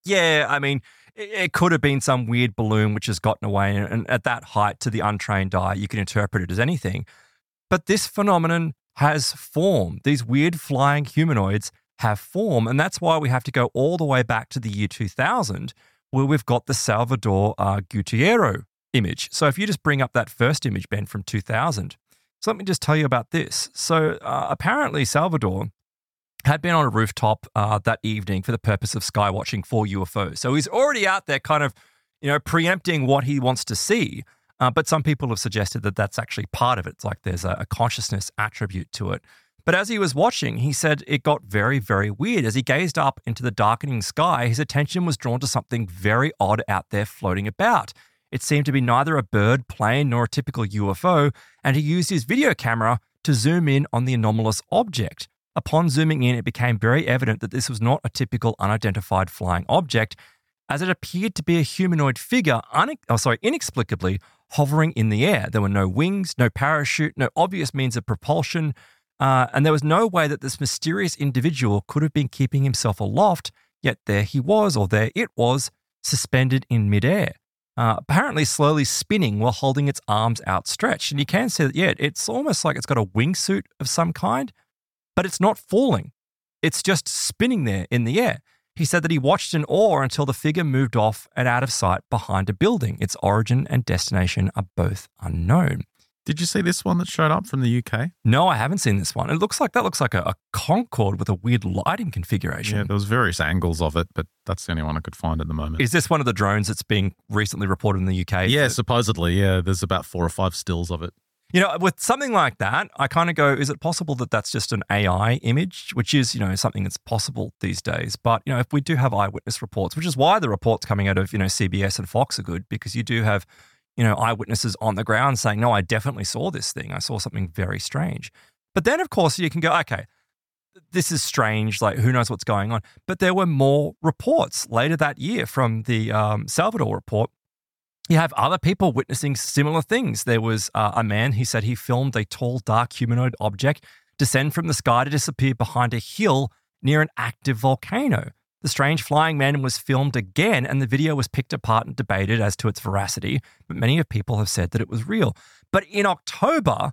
it could have been some weird balloon which has gotten away. And at that height, to the untrained eye, you can interpret it as anything. But this phenomenon has form. These weird flying humanoids have form. And that's why we have to go all the way back to the year 2000, where we've got the Salvador Gutierrez image. So if you just bring up that first image, Ben, from 2000. So let me just tell you about this. So apparently Salvador had been on a rooftop that evening for the purpose of sky watching for UFOs. So he's already out there kind of, preempting what he wants to see. But some people have suggested that that's actually part of it. It's like there's a consciousness attribute to it. But as he was watching, he said it got very, very weird. As he gazed up into the darkening sky, his attention was drawn to something very odd out there floating about. It seemed to be neither a bird, plane, nor a typical UFO, and he used his video camera to zoom in on the anomalous object. Upon zooming in, it became very evident that this was not a typical unidentified flying object, as it appeared to be a humanoid figure, inexplicably hovering in the air. There were no wings, no parachute, no obvious means of propulsion, and there was no way that this mysterious individual could have been keeping himself aloft, yet there he was, or there it was, suspended in midair. Apparently slowly spinning while holding its arms outstretched. And you can see that, it's almost like it's got a wingsuit of some kind, but it's not falling. It's just spinning there in the air. He said that he watched in awe until the figure moved off and out of sight behind a building. Its origin and destination are both unknown. Did you see this one that showed up from the UK? No, I haven't seen this one. That looks like a Concorde with a weird lighting configuration. Yeah, there was various angles of it, but that's the only one I could find at the moment. Is this one of the drones that's being recently reported in the UK? Yeah, supposedly. Yeah, there's about 4 or 5 stills of it. With something like that, I kind of go, is it possible that that's just an AI image, which is, something that's possible these days? But, if we do have eyewitness reports, which is why the reports coming out of, CBS and Fox are good, because you do have eyewitnesses on the ground saying, no, I definitely saw this thing. I saw something very strange. But then, of course, you can go, okay, this is strange. Like, who knows what's going on? But there were more reports later that year from the Salvador report. You have other people witnessing similar things. There was a man, he said he filmed a tall, dark humanoid object descend from the sky to disappear behind a hill near an active volcano. The strange flying man was filmed again, and the video was picked apart and debated as to its veracity, but many of people have said that it was real. But in October,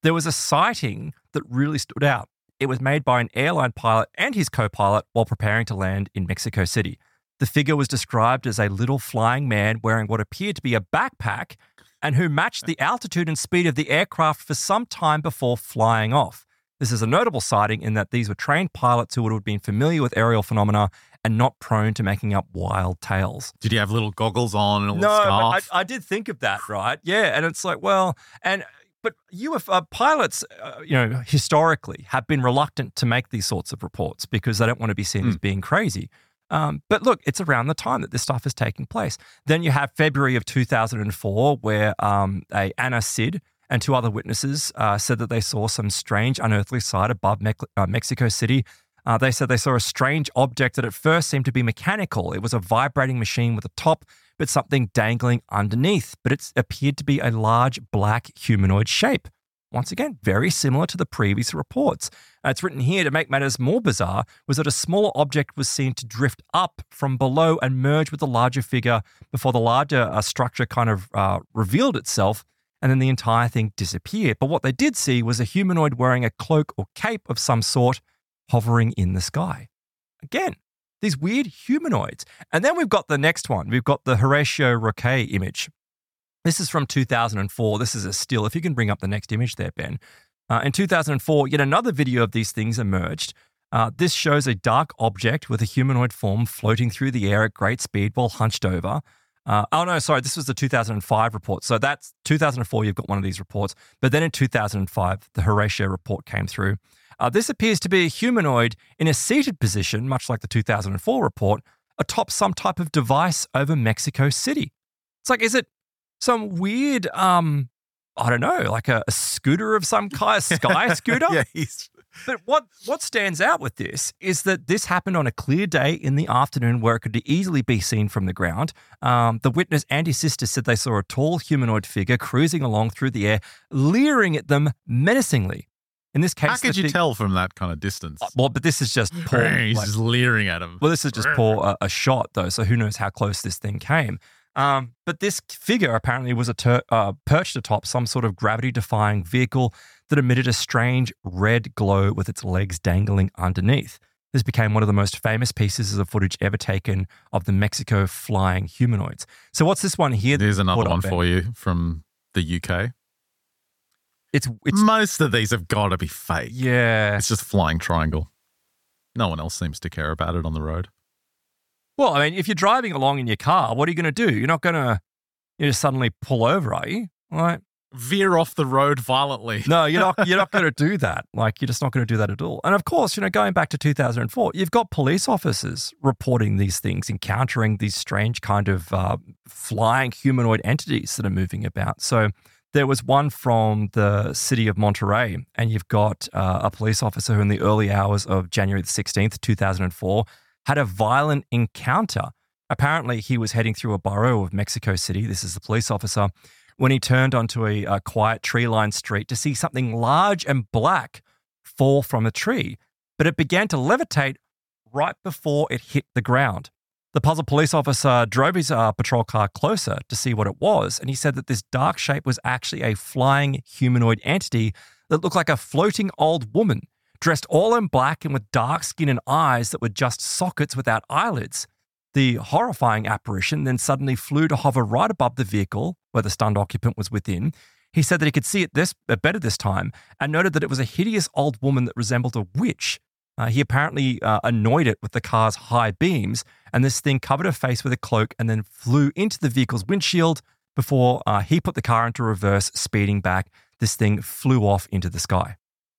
there was a sighting that really stood out. It was made by an airline pilot and his co-pilot while preparing to land in Mexico City. The figure was described as a little flying man wearing what appeared to be a backpack and who matched the altitude and speed of the aircraft for some time before flying off. This is a notable sighting in that these were trained pilots who would have been familiar with aerial phenomena and not prone to making up wild tales. Did he have little goggles on and a little No, scarf? I did think of that, right? Yeah, and it's like, well, but UFO pilots, historically have been reluctant to make these sorts of reports because they don't want to be seen as being crazy. But look, it's around the time that this stuff is taking place. Then you have February of 2004 where Anna Sid and two other witnesses said that they saw some strange unearthly sight above Mexico City. They said they saw a strange object that at first seemed to be mechanical. It was a vibrating machine with a top, but something dangling underneath. But it appeared to be a large black humanoid shape. Once again, very similar to the previous reports. It's written here to make matters more bizarre was that a smaller object was seen to drift up from below and merge with the larger figure before the larger structure kind of revealed itself, and then the entire thing disappeared. But what they did see was a humanoid wearing a cloak or cape of some sort hovering in the sky. Again, these weird humanoids. And then we've got the next one. We've got the Horatio Roque image. This is from 2004. This is a still. If you can bring up the next image there, Ben. In 2004, yet another video of these things emerged. This shows a dark object with a humanoid form floating through the air at great speed while hunched over. This was the 2005 report. So that's 2004, you've got one of these reports. But then in 2005, the Horatio report came through. This appears to be a humanoid in a seated position, much like the 2004 report, atop some type of device over Mexico City. It's like, is it some weird, I don't know, like a scooter of some kind, a sky scooter? Yeah, But what stands out with this is that this happened on a clear day in the afternoon where it could easily be seen from the ground. The witness and his sister said they saw a tall humanoid figure cruising along through the air, leering at them menacingly. In this case, how could you tell from that kind of distance? Well, but this is just poor. He's just leering at him. Well, this is just poor a shot though, so who knows how close this thing came. But this figure apparently was perched atop some sort of gravity-defying vehicle that emitted a strange red glow with its legs dangling underneath. This became one of the most famous pieces of footage ever taken of the Mexico flying humanoids. So what's this one here? There's another one for you from the UK. It's most of these have got to be fake. Yeah. It's just flying triangle. No one else seems to care about it on the road. Well, I mean, if you're driving along in your car, what are you going to do? You're not going to just suddenly pull over, are you? Like, veer off the road violently. No, you're not going to do that. Like, you're just not going to do that at all. And of course, going back to 2004, you've got police officers reporting these things, encountering these strange kind of flying humanoid entities that are moving about. So there was one from the city of Monterey, and you've got a police officer who in the early hours of January the 16th, 2004, had a violent encounter. Apparently, he was heading through a borough of Mexico City. This is the police officer. When he turned onto a quiet tree-lined street to see something large and black fall from a tree, but it began to levitate right before it hit the ground. The puzzled police officer drove his patrol car closer to see what it was, and he said that this dark shape was actually a flying humanoid entity that looked like a floating old woman, dressed all in black and with dark skin and eyes that were just sockets without eyelids. The horrifying apparition then suddenly flew to hover right above the vehicle where the stunned occupant was within. He said that he could see it better this time and noted that it was a hideous old woman that resembled a witch. He apparently annoyed it with the car's high beams, and this thing covered her face with a cloak and then flew into the vehicle's windshield before he put the car into reverse, speeding back. This thing flew off into the sky.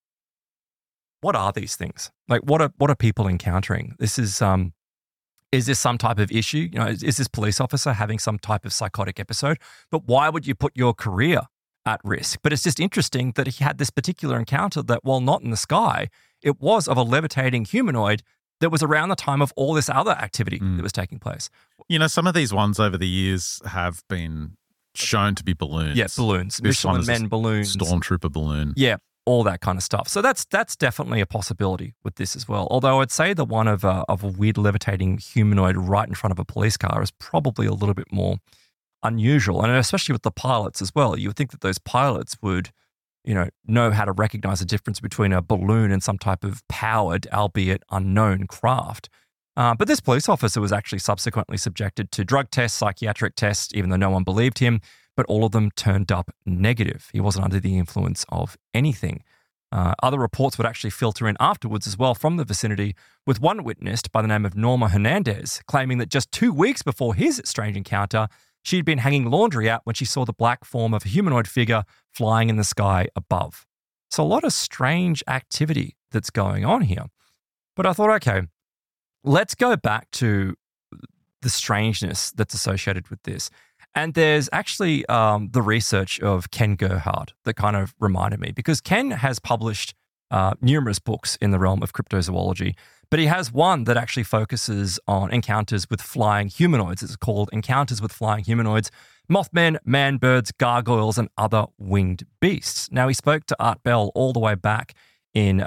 What are these things? Like, what are people encountering? This is this some type of issue? Is this police officer having some type of psychotic episode? But why would you put your career at risk? But it's just interesting that he had this particular encounter that, while not in the sky, it was of a levitating humanoid that was around the time of all this other activity that was taking place. Some of these ones over the years have been shown to be balloons. Yeah, balloons. Michelin Men balloons. Stormtrooper balloon. Yeah, all that kind of stuff. So that's definitely a possibility with this as well. Although I'd say the one of a weird levitating humanoid right in front of a police car is probably a little bit more unusual. And especially with the pilots as well. You would think that those pilots would know how to recognize the difference between a balloon and some type of powered, albeit unknown craft. But this police officer was actually subsequently subjected to drug tests, psychiatric tests, even though no one believed him, but all of them turned up negative. He wasn't under the influence of anything. Other reports would actually filter in afterwards as well from the vicinity, with one witness by the name of Norma Hernandez claiming that just 2 weeks before his strange encounter, she'd been hanging laundry out when she saw the black form of a humanoid figure flying in the sky above. So a lot of strange activity that's going on here. But I thought, okay, let's go back to the strangeness that's associated with this. And there's actually the research of Ken Gerhard that kind of reminded me, because Ken has published numerous books in the realm of cryptozoology, but he has one that actually focuses on encounters with flying humanoids. It's called Encounters with Flying Humanoids, Mothmen, Man-Birds, Gargoyles, and Other Winged Beasts. Now, he spoke to Art Bell all the way back in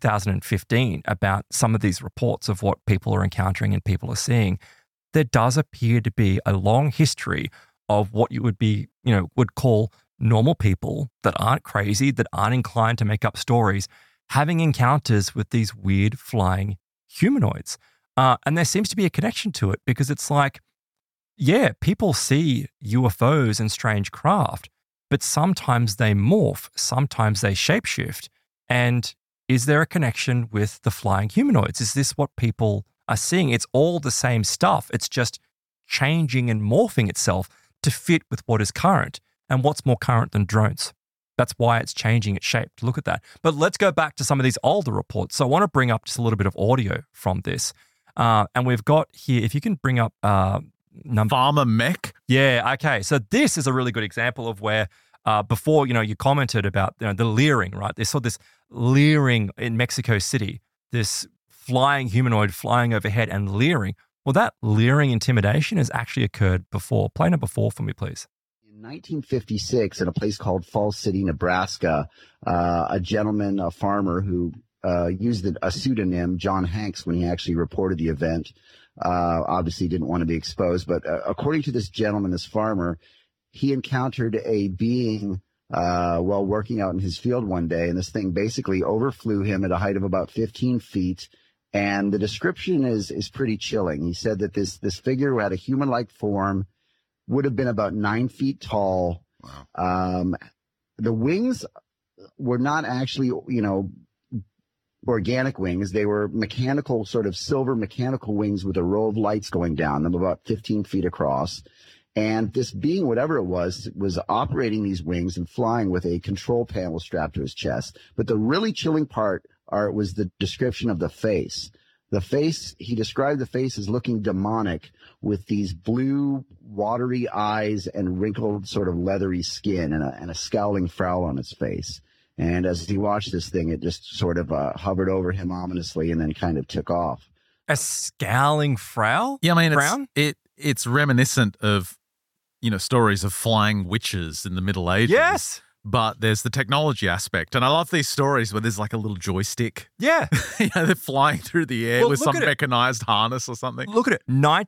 2015 about some of these reports of what people are encountering and people are seeing. There does appear to be a long history of what you would call normal people that aren't crazy, that aren't inclined to make up stories, having encounters with these weird flying humanoids. And there seems to be a connection to it, because it's like, yeah, people see UFOs and strange craft, but sometimes they morph, sometimes they shapeshift. And is there a connection with the flying humanoids? Is this what people are seeing? It's all the same stuff. It's just changing and morphing itself to fit with what is current. And what's more current than drones? That's why it's changing its shape. Look at that. But let's go back to some of these older reports. So I want to bring up just a little bit of audio from this. And we've got here, if you can bring up Farmer Mech. Yeah, okay. So this is a really good example of where before, you commented about the leering, right? They saw this leering in Mexico City, this flying humanoid flying overhead and leering. Well, that leering intimidation has actually occurred before. Play number 4 for me, please. In 1956, in a place called Falls City, Nebraska, a gentleman, a farmer who used a pseudonym, John Hanks, when he actually reported the event, obviously didn't want to be exposed. But according to this gentleman, this farmer, he encountered a being while working out in his field one day, and this thing basically overflew him at a height of about 15 feet. And the description is pretty chilling. He said that this figure had a human-like form, would have been about 9 feet tall. Wow. The wings were not actually, organic wings. They were mechanical, sort of silver mechanical wings with a row of lights going down them, about 15 feet across. And this being, whatever it was operating these wings and flying with a control panel strapped to his chest. But the really chilling part was the description of the face. The face, he described the face as looking demonic, with these blue, watery eyes and wrinkled, sort of leathery skin, and a scowling frown on his face. And as he watched this thing, it just sort of hovered over him ominously and then kind of took off. A scowling frown? Yeah, I mean, it's reminiscent of, stories of flying witches in the Middle Ages. Yes. But there's the technology aspect. And I love these stories where there's like a little joystick. Yeah. They're flying through the air with some mechanized harness or something. Look at it,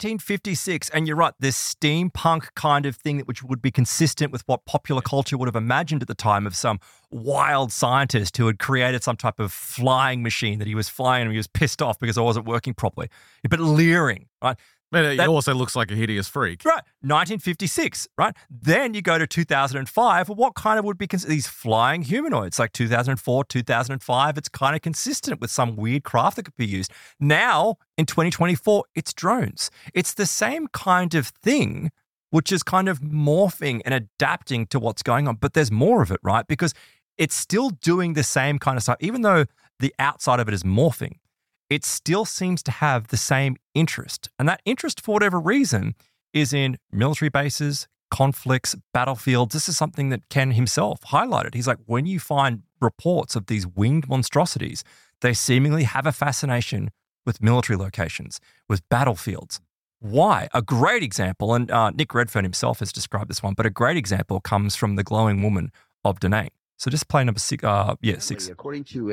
1956. And you're right, this steampunk kind of thing, which would be consistent with what popular culture would have imagined at the time, of some wild scientist who had created some type of flying machine that he was flying and he was pissed off because it wasn't working properly. But leering, right? But it also looks like a hideous freak. Right. 1956, right? Then you go to 2005. Well, what kind of would be these flying humanoids? Like 2004, 2005, it's kind of consistent with some weird craft that could be used. Now, in 2024, it's drones. It's the same kind of thing, which is kind of morphing and adapting to what's going on. But there's more of it, right? Because it's still doing the same kind of stuff, even though the outside of it is morphing. It still seems to have the same interest. And that interest, for whatever reason, is in military bases, conflicts, battlefields. This is something that Ken himself highlighted. He's like, when you find reports of these winged monstrosities, they seemingly have a fascination with military locations, with battlefields. Why? A great example, and Nick Redfern himself has described this one, but a great example comes from The Glowing Woman of Da Nang. So just play number 6. 6. According to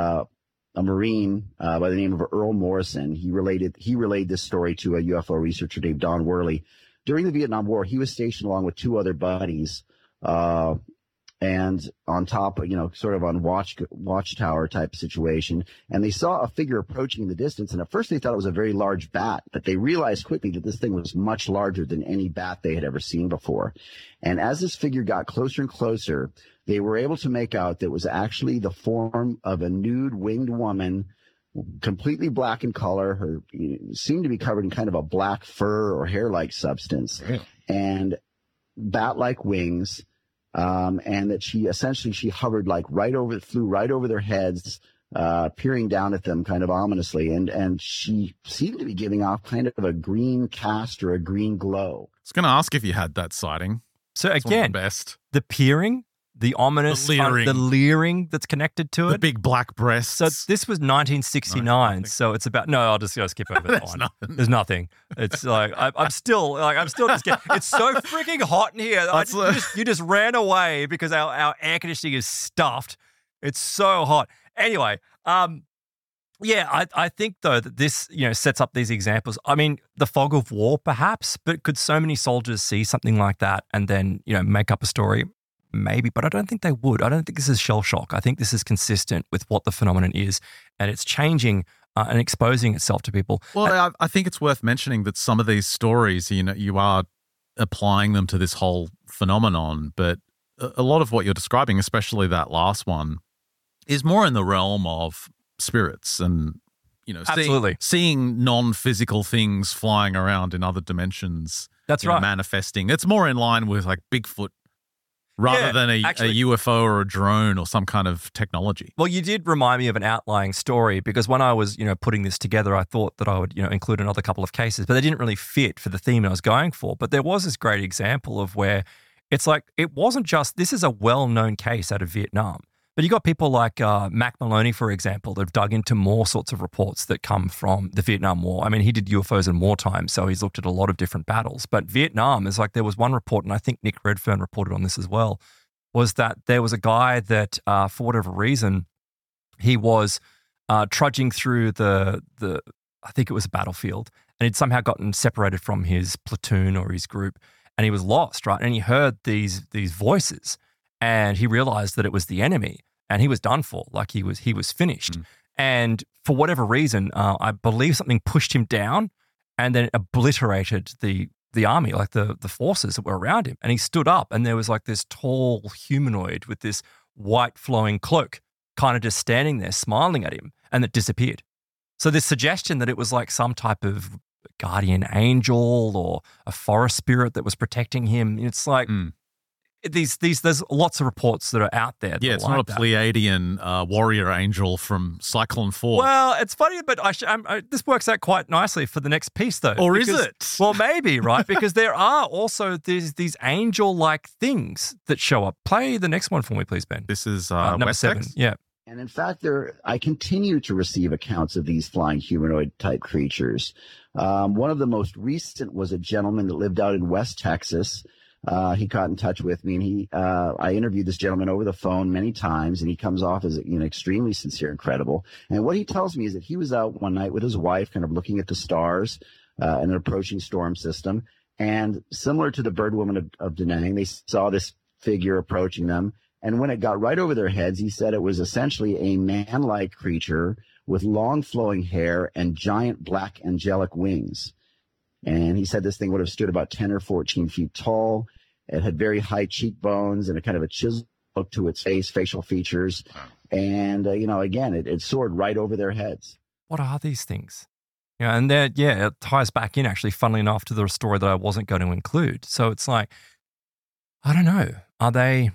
a Marine by the name of Earl Morrison, he relayed this story to a UFO researcher named Don Worley. During the Vietnam War, he was stationed along with 2 other buddies and on top, sort of on watchtower type situation. And they saw a figure approaching in the distance. And at first they thought it was a very large bat, but they realized quickly that this thing was much larger than any bat they had ever seen before. And as this figure got closer and closer, they were able to make out that it was actually the form of a nude winged woman, completely black in color. Her seemed to be covered in kind of a black fur or hair-like substance, and bat-like wings. And that she hovered flew right over their heads, peering down at them kind of ominously. And she seemed to be giving off kind of a green cast or a green glow. I was going to ask if you had that sighting. So It's one of again, the best. the peering, the ominous, The leering. that's connected to The it. big black breasts. So this was 1969. So it's about, I'll just skip over that one. Nothing. There's nothing. It's like, I'm still just getting, it's so freaking hot in here. You just ran away because our air conditioning is stuffed. It's so hot. Anyway, I think though that this, sets up these examples. I mean, the fog of war perhaps, but could so many soldiers see something like that and then, make up a story? Maybe, but I don't think they would. I don't think this is shell shock. I think this is consistent with what the phenomenon is, and it's changing and exposing itself to people. Well, I think it's worth mentioning that some of these stories, you are applying them to this whole phenomenon, but a lot of what you're describing, especially that last one, is more in the realm of spirits and, Absolutely. seeing non-physical things flying around in other dimensions. That's right. Manifesting. It's more in line with like Bigfoot rather than a UFO or a drone or some kind of technology. Well, you did remind me of an outlying story because when I was, putting this together, I thought that I would, include another couple of cases, but they didn't really fit for the theme I was going for. But there was this great example of where it's like, it wasn't just, this is a well-known case out of Vietnam. But you got people like Mac Maloney, for example, that have dug into more sorts of reports that come from the Vietnam War. I mean, he did UFOs in wartime, so he's looked at a lot of different battles. But Vietnam is like, there was one report, and I think Nick Redfern reported on this as well, was that there was a guy that, for whatever reason, he was trudging through the I think it was a battlefield, and he'd somehow gotten separated from his platoon or his group, and he was lost, right? And he heard these voices. And he realized that it was the enemy, and he was done for. Like he was finished. And for whatever reason, I believe something pushed him down, and then obliterated the army, like the forces that were around him. And he stood up, and there was like this tall humanoid with this white flowing cloak, kind of just standing there, smiling at him, and it disappeared. So this suggestion that it was like some type of guardian angel or a forest spirit that was protecting him. It's like. There's lots of reports that are out there. Yeah, it's not a Pleiadian warrior angel from Cyclone 4. Well, it's funny, but this works out quite nicely for the next piece, though. Or is it? Well, maybe, right? Because there are also these angel-like things that show up. Play the next one for me, please, Ben. This is number West 7. X? Yeah. And in fact, I continue to receive accounts of these flying humanoid-type creatures. One of the most recent was a gentleman that lived out in West Texas. He got in touch with me, and I interviewed this gentleman over the phone many times, and he comes off as extremely sincere and credible. And what he tells me is that he was out one night with his wife, kind of looking at the stars and an approaching storm system. And similar to the Bird Woman of Da Nang, they saw this figure approaching them. And when it got right over their heads, he said it was essentially a man-like creature with long flowing hair and giant black angelic wings. And he said this thing would have stood about 10 or 14 feet tall. It had very high cheekbones and a kind of a chisel look to its face, facial features. And, again, it soared right over their heads. What are these things? And it ties back in, actually, funnily enough, to the story that I wasn't going to include. So it's like, I don't know. Are they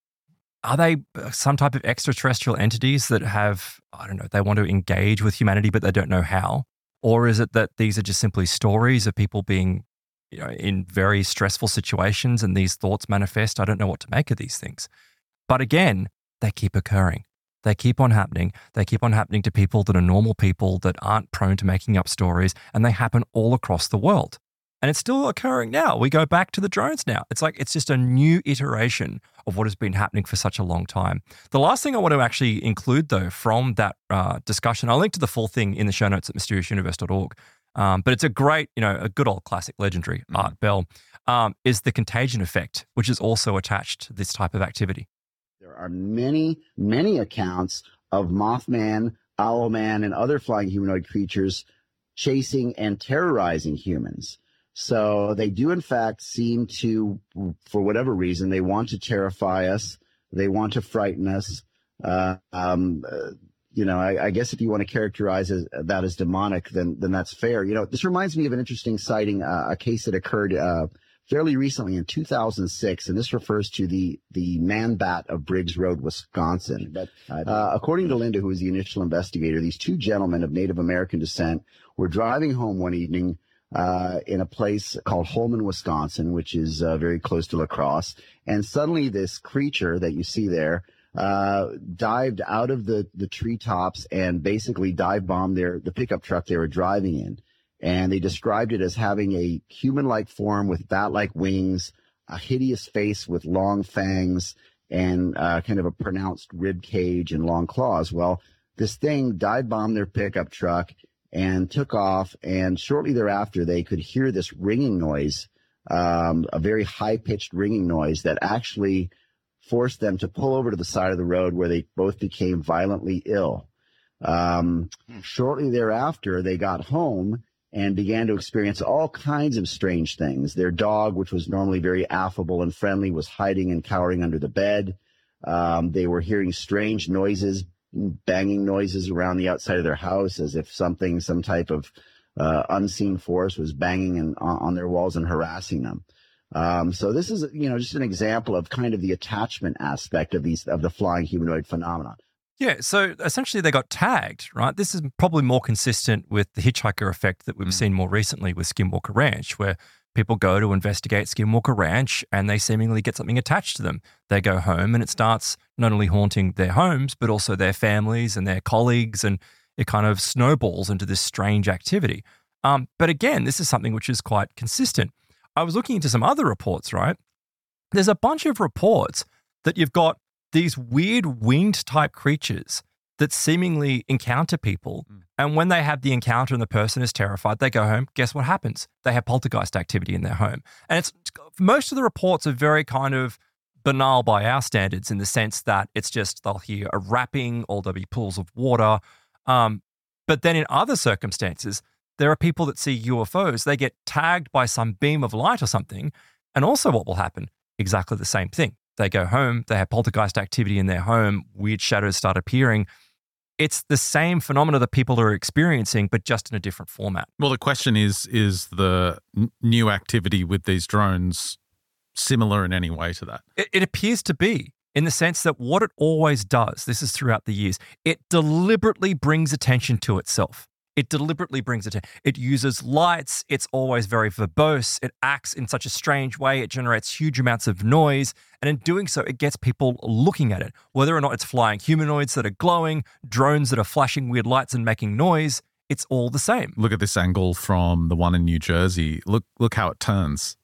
some type of extraterrestrial entities that have, I don't know, they want to engage with humanity, but they don't know how? Or is it that these are just simply stories of people being, in very stressful situations and these thoughts manifest? I don't know what to make of these things. But again, they keep occurring. They keep on happening. They keep on happening to people that are normal people that aren't prone to making up stories, and they happen all across the world. And it's still occurring now. We go back to the drones now. It's like it's just a new iteration of what has been happening for such a long time. The last thing I want to actually include, though, from that discussion, I'll link to the full thing in the show notes at mysteriousuniverse.org. But it's a great, a good old classic legendary, Art Bell, is the contagion effect, which is also attached to this type of activity. There are many, many accounts of Mothman, Owlman, and other flying humanoid creatures chasing and terrorizing humans. So they do, in fact, seem to, for whatever reason, they want to terrify us. They want to frighten us. I guess if you want to characterize that as demonic, then that's fair. This reminds me of an interesting sighting, a case that occurred fairly recently in 2006, and this refers to the man-bat of Briggs Road, Wisconsin. According to Linda, who was the initial investigator, these two gentlemen of Native American descent were driving home one evening in a place called Holman, Wisconsin, which is very close to La Crosse, and suddenly this creature that you see there dived out of the treetops and basically dive bombed the pickup truck they were driving in. And they described it as having a human-like form with bat-like wings, a hideous face with long fangs, and kind of a pronounced rib cage and long claws. Well, this thing dive bombed their pickup truck and took off. And shortly thereafter, they could hear this ringing noise, a very high-pitched ringing noise that actually forced them to pull over to the side of the road, where they both became violently ill. Shortly thereafter, they got home and began to experience all kinds of strange things. Their dog, which was normally very affable and friendly, was hiding and cowering under the bed. They were hearing strange noises, banging noises around the outside of their house, as if some type of unseen force was banging on their walls and harassing them. So this is, just an example of kind of the attachment aspect of the flying humanoid phenomenon. Yeah, so essentially they got tagged, right? This is probably more consistent with the hitchhiker effect that we've seen more recently with Skinwalker Ranch, where people go to investigate Skinwalker Ranch and they seemingly get something attached to them. They go home and it starts not only haunting their homes, but also their families and their colleagues, and it kind of snowballs into this strange activity. But again, this is something which is quite consistent. I was looking into some other reports, right? There's a bunch of reports that you've got these weird winged type creatures that seemingly encounter people. And when they have the encounter and the person is terrified, they go home. Guess what happens? They have poltergeist activity in their home. And most of the reports are very kind of banal by our standards, in the sense that it's just they'll hear a rapping or there'll be pools of water. But then in other circumstances, there are people that see UFOs. They get tagged by some beam of light or something. And also what will happen? Exactly the same thing. They go home, they have poltergeist activity in their home, weird shadows start appearing. It's the same phenomena that people are experiencing, but just in a different format. Well, the question is the new activity with these drones similar in any way to that? It appears to be, in the sense that what it always does, this is throughout the years, it deliberately brings attention to itself. It deliberately brings it. It uses lights. It's always very verbose. It acts in such a strange way. It generates huge amounts of noise. And in doing so, it gets people looking at it. Whether or not it's flying humanoids that are glowing, drones that are flashing weird lights and making noise, it's all the same. Look at this angle from the one in New Jersey. Look how it turns.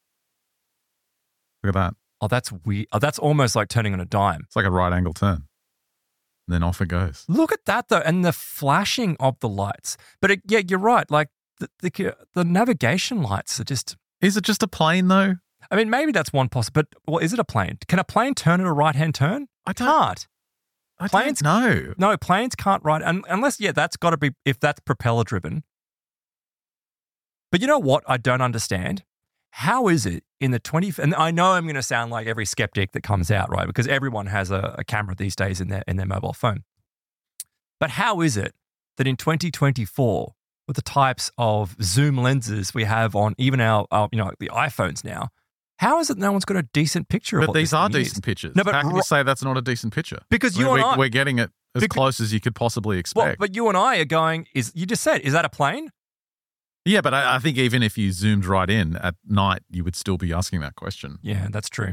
Look at that. Oh, that's weird. Oh, that's almost like turning on a dime. It's like a right angle turn. Then off it goes. Look at that, though, and the flashing of the lights. But yeah, you're right. Like the navigation lights are just. Is it just a plane, though? I mean, maybe that's one possible. But well, is it a plane? Can a plane turn at a right-hand turn? I don't know. No, planes can't unless that's got to be if that's propeller driven. But you know what? I don't understand. How is it in the 20th? And I know I'm going to sound like every skeptic that comes out, right? Because everyone has a camera these days in their mobile phone. But how is it that in 2024, with the types of zoom lenses we have on even our the iPhones now, how is it no one's got a decent picture of But what these this are thing decent is? pictures. No, but how can you say that's not a decent picture? Because we're getting it as close as you could possibly expect. Well, but you and I are going, you just said, is that a plane? Yeah, but I think even if you zoomed right in at night, you would still be asking that question. Yeah, that's true.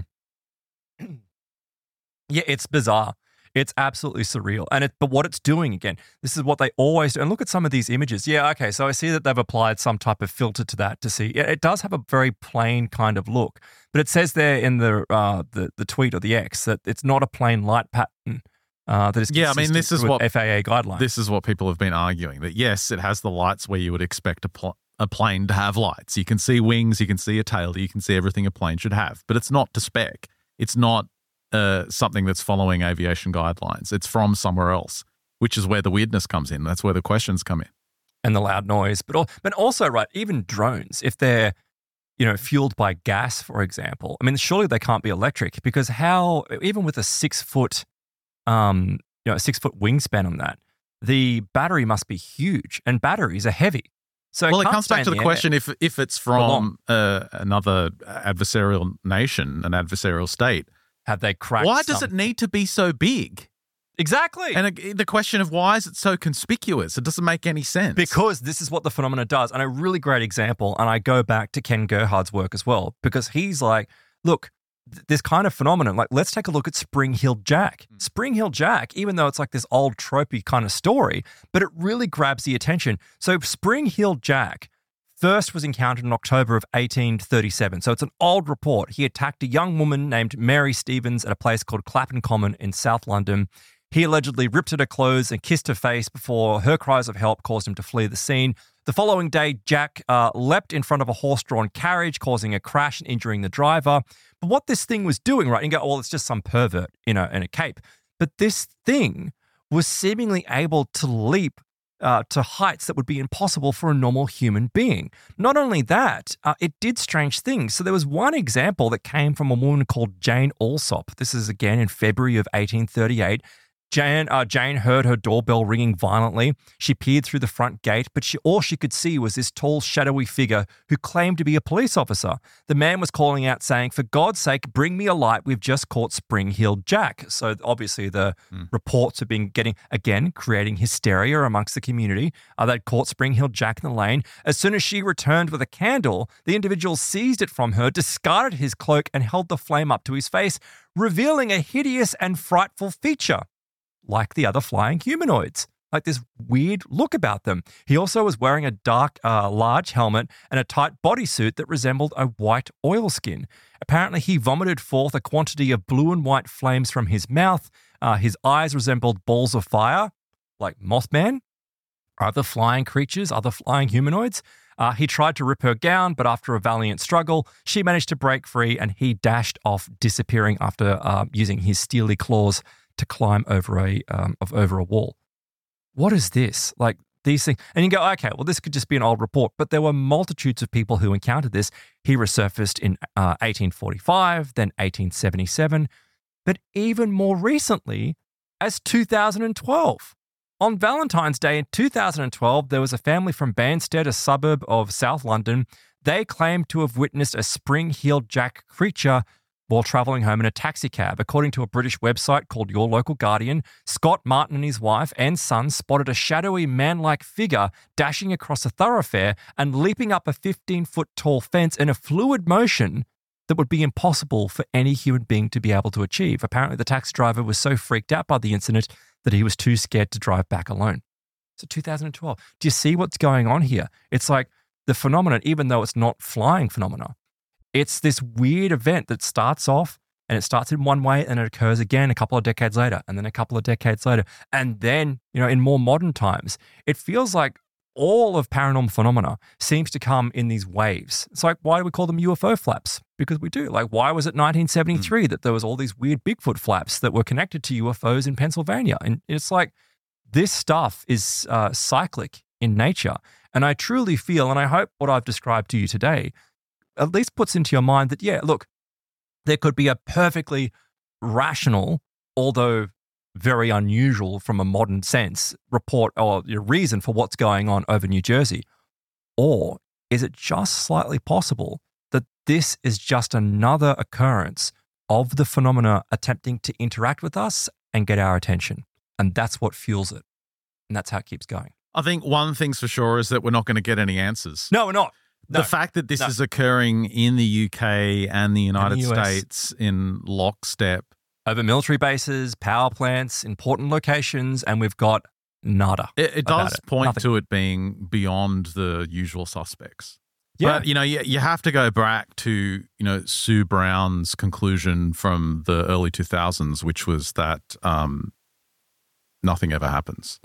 Yeah, it's bizarre. It's absolutely surreal. But what it's doing, again, this is what they always do. And look at some of these images. Yeah, okay, so I see that they've applied some type of filter to that to see. It does have a very plain kind of look. But it says there in the tweet or the X that it's not a plain light pattern. That is this is what FAA guidelines. This is what people have been arguing, that yes, it has the lights where you would expect a plane to have lights. You can see wings, you can see a tail, you can see everything a plane should have, but it's not to spec. It's not something that's following aviation guidelines. It's from somewhere else, which is where the weirdness comes in. That's where the questions come in. And the loud noise. But also, right, even drones, if they're, fueled by gas, for example, I mean, surely they can't be electric, because even with a 6 foot, a 6 foot wingspan on that, the battery must be huge, and batteries are heavy. So it comes back to the question if it's from another adversarial nation, an adversarial state. Have they cracked? Why does it need to be so big? Exactly. And the question of why is it so conspicuous? It doesn't make any sense. Because this is what the phenomena does. And a really great example, and I go back to Ken Gerhard's work as well, because he's like, look, this kind of phenomenon, like, let's take a look at Spring-Heeled Jack. Spring-Heeled Jack, even though it's like this old tropey kind of story, but it really grabs the attention. So Spring-Heeled Jack first was encountered in October of 1837. So it's an old report. He attacked a young woman named Mary Stevens at a place called Clapham Common in South London. He allegedly ripped at her clothes and kissed her face before her cries of help caused him to flee the scene. The following day, Jack leapt in front of a horse-drawn carriage, causing a crash and injuring the driver. But what this thing was doing, right, you go, well, it's just some pervert, in a cape. But this thing was seemingly able to leap to heights that would be impossible for a normal human being. Not only that, it did strange things. So there was one example that came from a woman called Jane Alsop. This is again in February of 1838. Jane heard her doorbell ringing violently. She peered through the front gate, but all she could see was this tall, shadowy figure who claimed to be a police officer. The man was calling out, saying, "For God's sake, bring me a light. We've just caught Spring-Heeled Jack." So obviously the reports have been creating hysteria amongst the community. They'd caught Spring-Heeled Jack in the lane. As soon as she returned with a candle, the individual seized it from her, discarded his cloak, and held the flame up to his face, revealing a hideous and frightful feature, like the other flying humanoids, like this weird look about them. He also was wearing a dark, large helmet and a tight bodysuit that resembled a white oilskin. Apparently, he vomited forth a quantity of blue and white flames from his mouth. His eyes resembled balls of fire, like Mothman, other flying creatures, other flying humanoids. He tried to rip her gown, but after a valiant struggle, she managed to break free and he dashed off, disappearing after using his steely claws to climb over a wall. What is this? Like these things. And you go, okay, well, this could just be an old report, but there were multitudes of people who encountered this. He resurfaced in 1845, then 1877, but even more recently as 2012. On Valentine's Day in 2012, there was a family from Banstead, a suburb of South London. They claimed to have witnessed a Spring-Heeled Jack creature while travelling home in a taxicab. According to a British website called Your Local Guardian, Scott Martin and his wife and son spotted a shadowy man-like figure dashing across a thoroughfare and leaping up a 15-foot tall fence in a fluid motion that would be impossible for any human being to be able to achieve. Apparently, the taxi driver was so freaked out by the incident that he was too scared to drive back alone. So 2012. Do you see what's going on here? It's like the phenomenon, even though it's not flying phenomena, it's this weird event that starts off and it starts in one way and it occurs again a couple of decades later and then a couple of decades later. And then, in more modern times, it feels like all of paranormal phenomena seems to come in these waves. It's like, why do we call them UFO flaps? Because we do. Like, why was it 1973 that there was all these weird Bigfoot flaps that were connected to UFOs in Pennsylvania? And it's like, this stuff is cyclic in nature. And I truly feel, and I hope what I've described to you today at least puts into your mind that, yeah, look, there could be a perfectly rational, although very unusual from a modern sense, report or reason for what's going on over New Jersey. Or is it just slightly possible that this is just another occurrence of the phenomena attempting to interact with us and get our attention? And that's what fuels it. And that's how it keeps going. I think one thing's for sure is that we're not going to get any answers. No, we're not. No. The fact that this is occurring in the UK and the United States in lockstep. Over military bases, power plants, important locations, and we've got nada. It does point to it being beyond the usual suspects. Yeah. But, you have to go back to, Sue Brown's conclusion from the early 2000s, which was that nothing ever happens.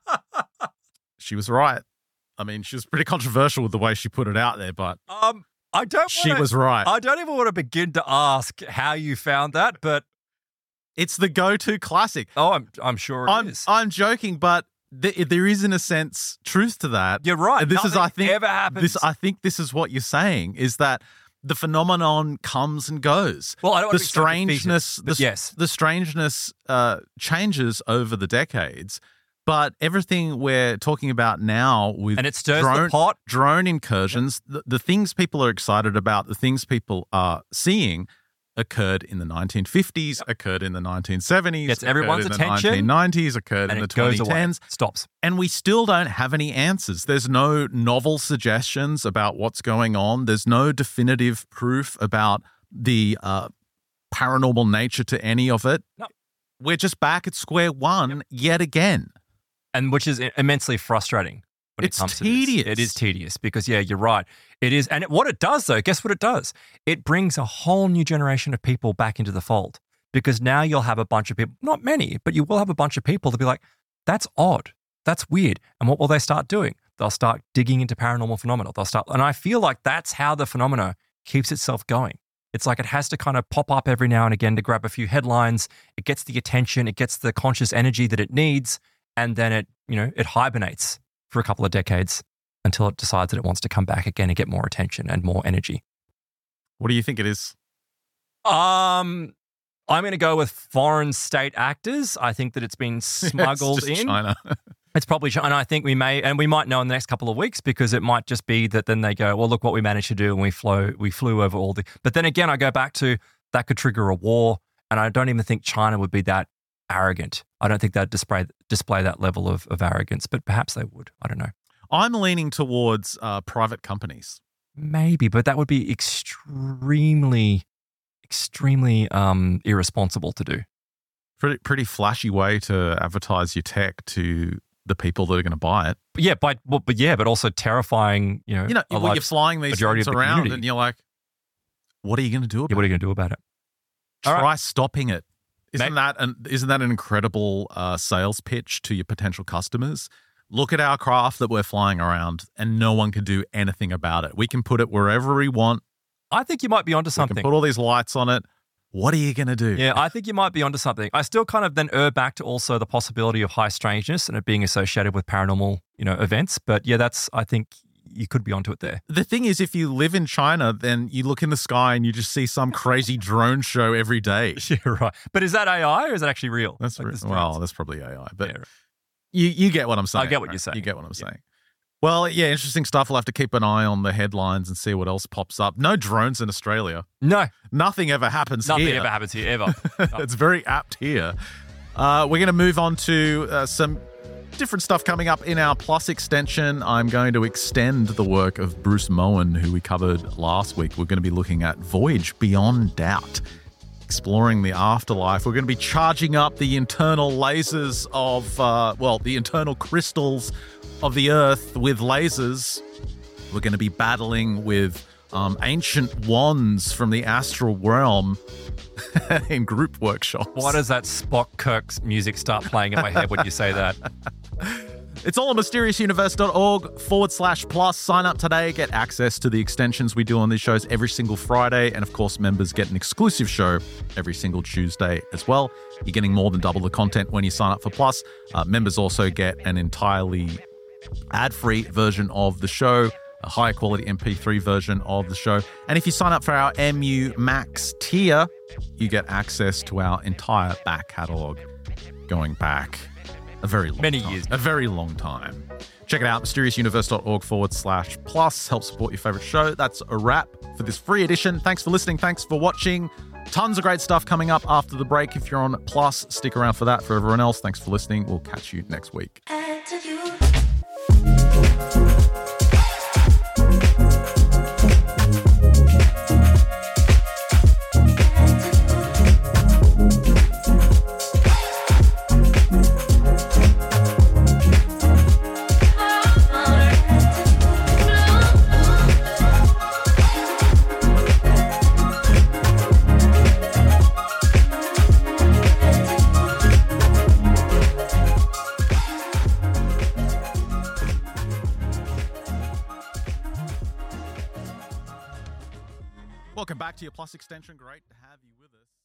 She was right. I mean, she was pretty controversial with the way she put it out there, but she was right. I don't even want to begin to ask how you found that, but it's the go-to classic. Oh, I'm sure it is. I'm joking, but there is, in a sense, truth to that. You're right. And this is, I think, ever happens. I think this is what you're saying, is that the phenomenon comes and goes. Well, I don't want the to be strangeness, the strangeness changes over the decades. But everything we're talking about now with and it stirs the pot. Drone incursions, the things people are excited about, the things people are seeing occurred in the 1950s, occurred in the 1970s, gets everyone's attention, in the 1990s, occurred in the 2010s. Stops. And we still don't have any answers. There's no novel suggestions about what's going on. There's no definitive proof about the paranormal nature to any of it. No. We're just back at square one yet again. And which is immensely frustrating. It's tedious. It is tedious because, yeah, you're right. It is. And what it does, though, guess what it does? It brings a whole new generation of people back into the fold, because now you'll have a bunch of people, not many, but you will have a bunch of people to be like, that's odd. That's weird. And what will they start doing? They'll start digging into paranormal phenomena. And I feel like that's how the phenomena keeps itself going. It's like it has to kind of pop up every now and again to grab a few headlines. It gets the attention. It gets the conscious energy that it needs. And then it hibernates for a couple of decades until it decides that it wants to come back again and get more attention and more energy. What do you think it is? I'm going to go with foreign state actors. I think that it's been smuggled it's just in. China. It's probably China. I think we might know in the next couple of weeks, because it might just be that then they go, well, look what we managed to do, and we flew over all the. But then again, I go back to that could trigger a war, and I don't even think China would be that arrogant. I don't think they'd display that level of arrogance, but perhaps they would. I don't know. I'm leaning towards private companies. Maybe, but that would be extremely irresponsible to do. Pretty flashy way to advertise your tech to the people that are going to buy it. But also terrifying. You're flying these things around, and you're like, what are you going to do about it? What are you going to do about it? Try stopping it. Isn't that an incredible sales pitch to your potential customers? Look at our craft that we're flying around, and no one can do anything about it. We can put it wherever we want. I think you might be onto something. We can put all these lights on it. What are you going to do? Yeah, I think you might be onto something. I still kind of then err back to also the possibility of high strangeness and it being associated with paranormal, events. But yeah, I think you could be onto it there. The thing is, if you live in China, then you look in the sky and you just see some crazy drone show every day. Yeah, right. But is that AI or is that actually real? That's that's probably AI. But yeah, right. you get what I'm saying. I get what you're saying. You get what I'm saying. Well, yeah, interesting stuff. We'll have to keep an eye on the headlines and see what else pops up. No drones in Australia. No. Nothing ever happens here. Nothing ever happens here, ever. It's very apt here. We're going to move on to some different stuff coming up in our Plus extension. I'm going to extend the work of Bruce Moen, who we covered last week. We're going to be looking at Voyage Beyond Doubt, exploring the afterlife. We're going to be charging up the internal lasers of, the internal crystals of the Earth with lasers. We're going to be battling with ancient wands from the astral realm in group workshops. Why does that Spock Kirk's music start playing in my head when you say that? It's all on mysteriousuniverse.org/plus. Sign up today. Get access to the extensions we do on these shows every single Friday. And of course, members get an exclusive show every single Tuesday as well. You're getting more than double the content when you sign up for Plus. Members also get an entirely ad-free version of the show, a higher quality MP3 version of the show. And if you sign up for our MU Max tier, you get access to our entire back catalogue going back a very long years. A very long time. Check it out, mysteriousuniverse.org/plus. Help support your favorite show. That's a wrap for this free edition. Thanks for listening. Thanks for watching. Tons of great stuff coming up after the break. If you're on Plus, stick around for that. For everyone else, thanks for listening. We'll catch you next week. Welcome back to your Plus extension. Great to have you with us.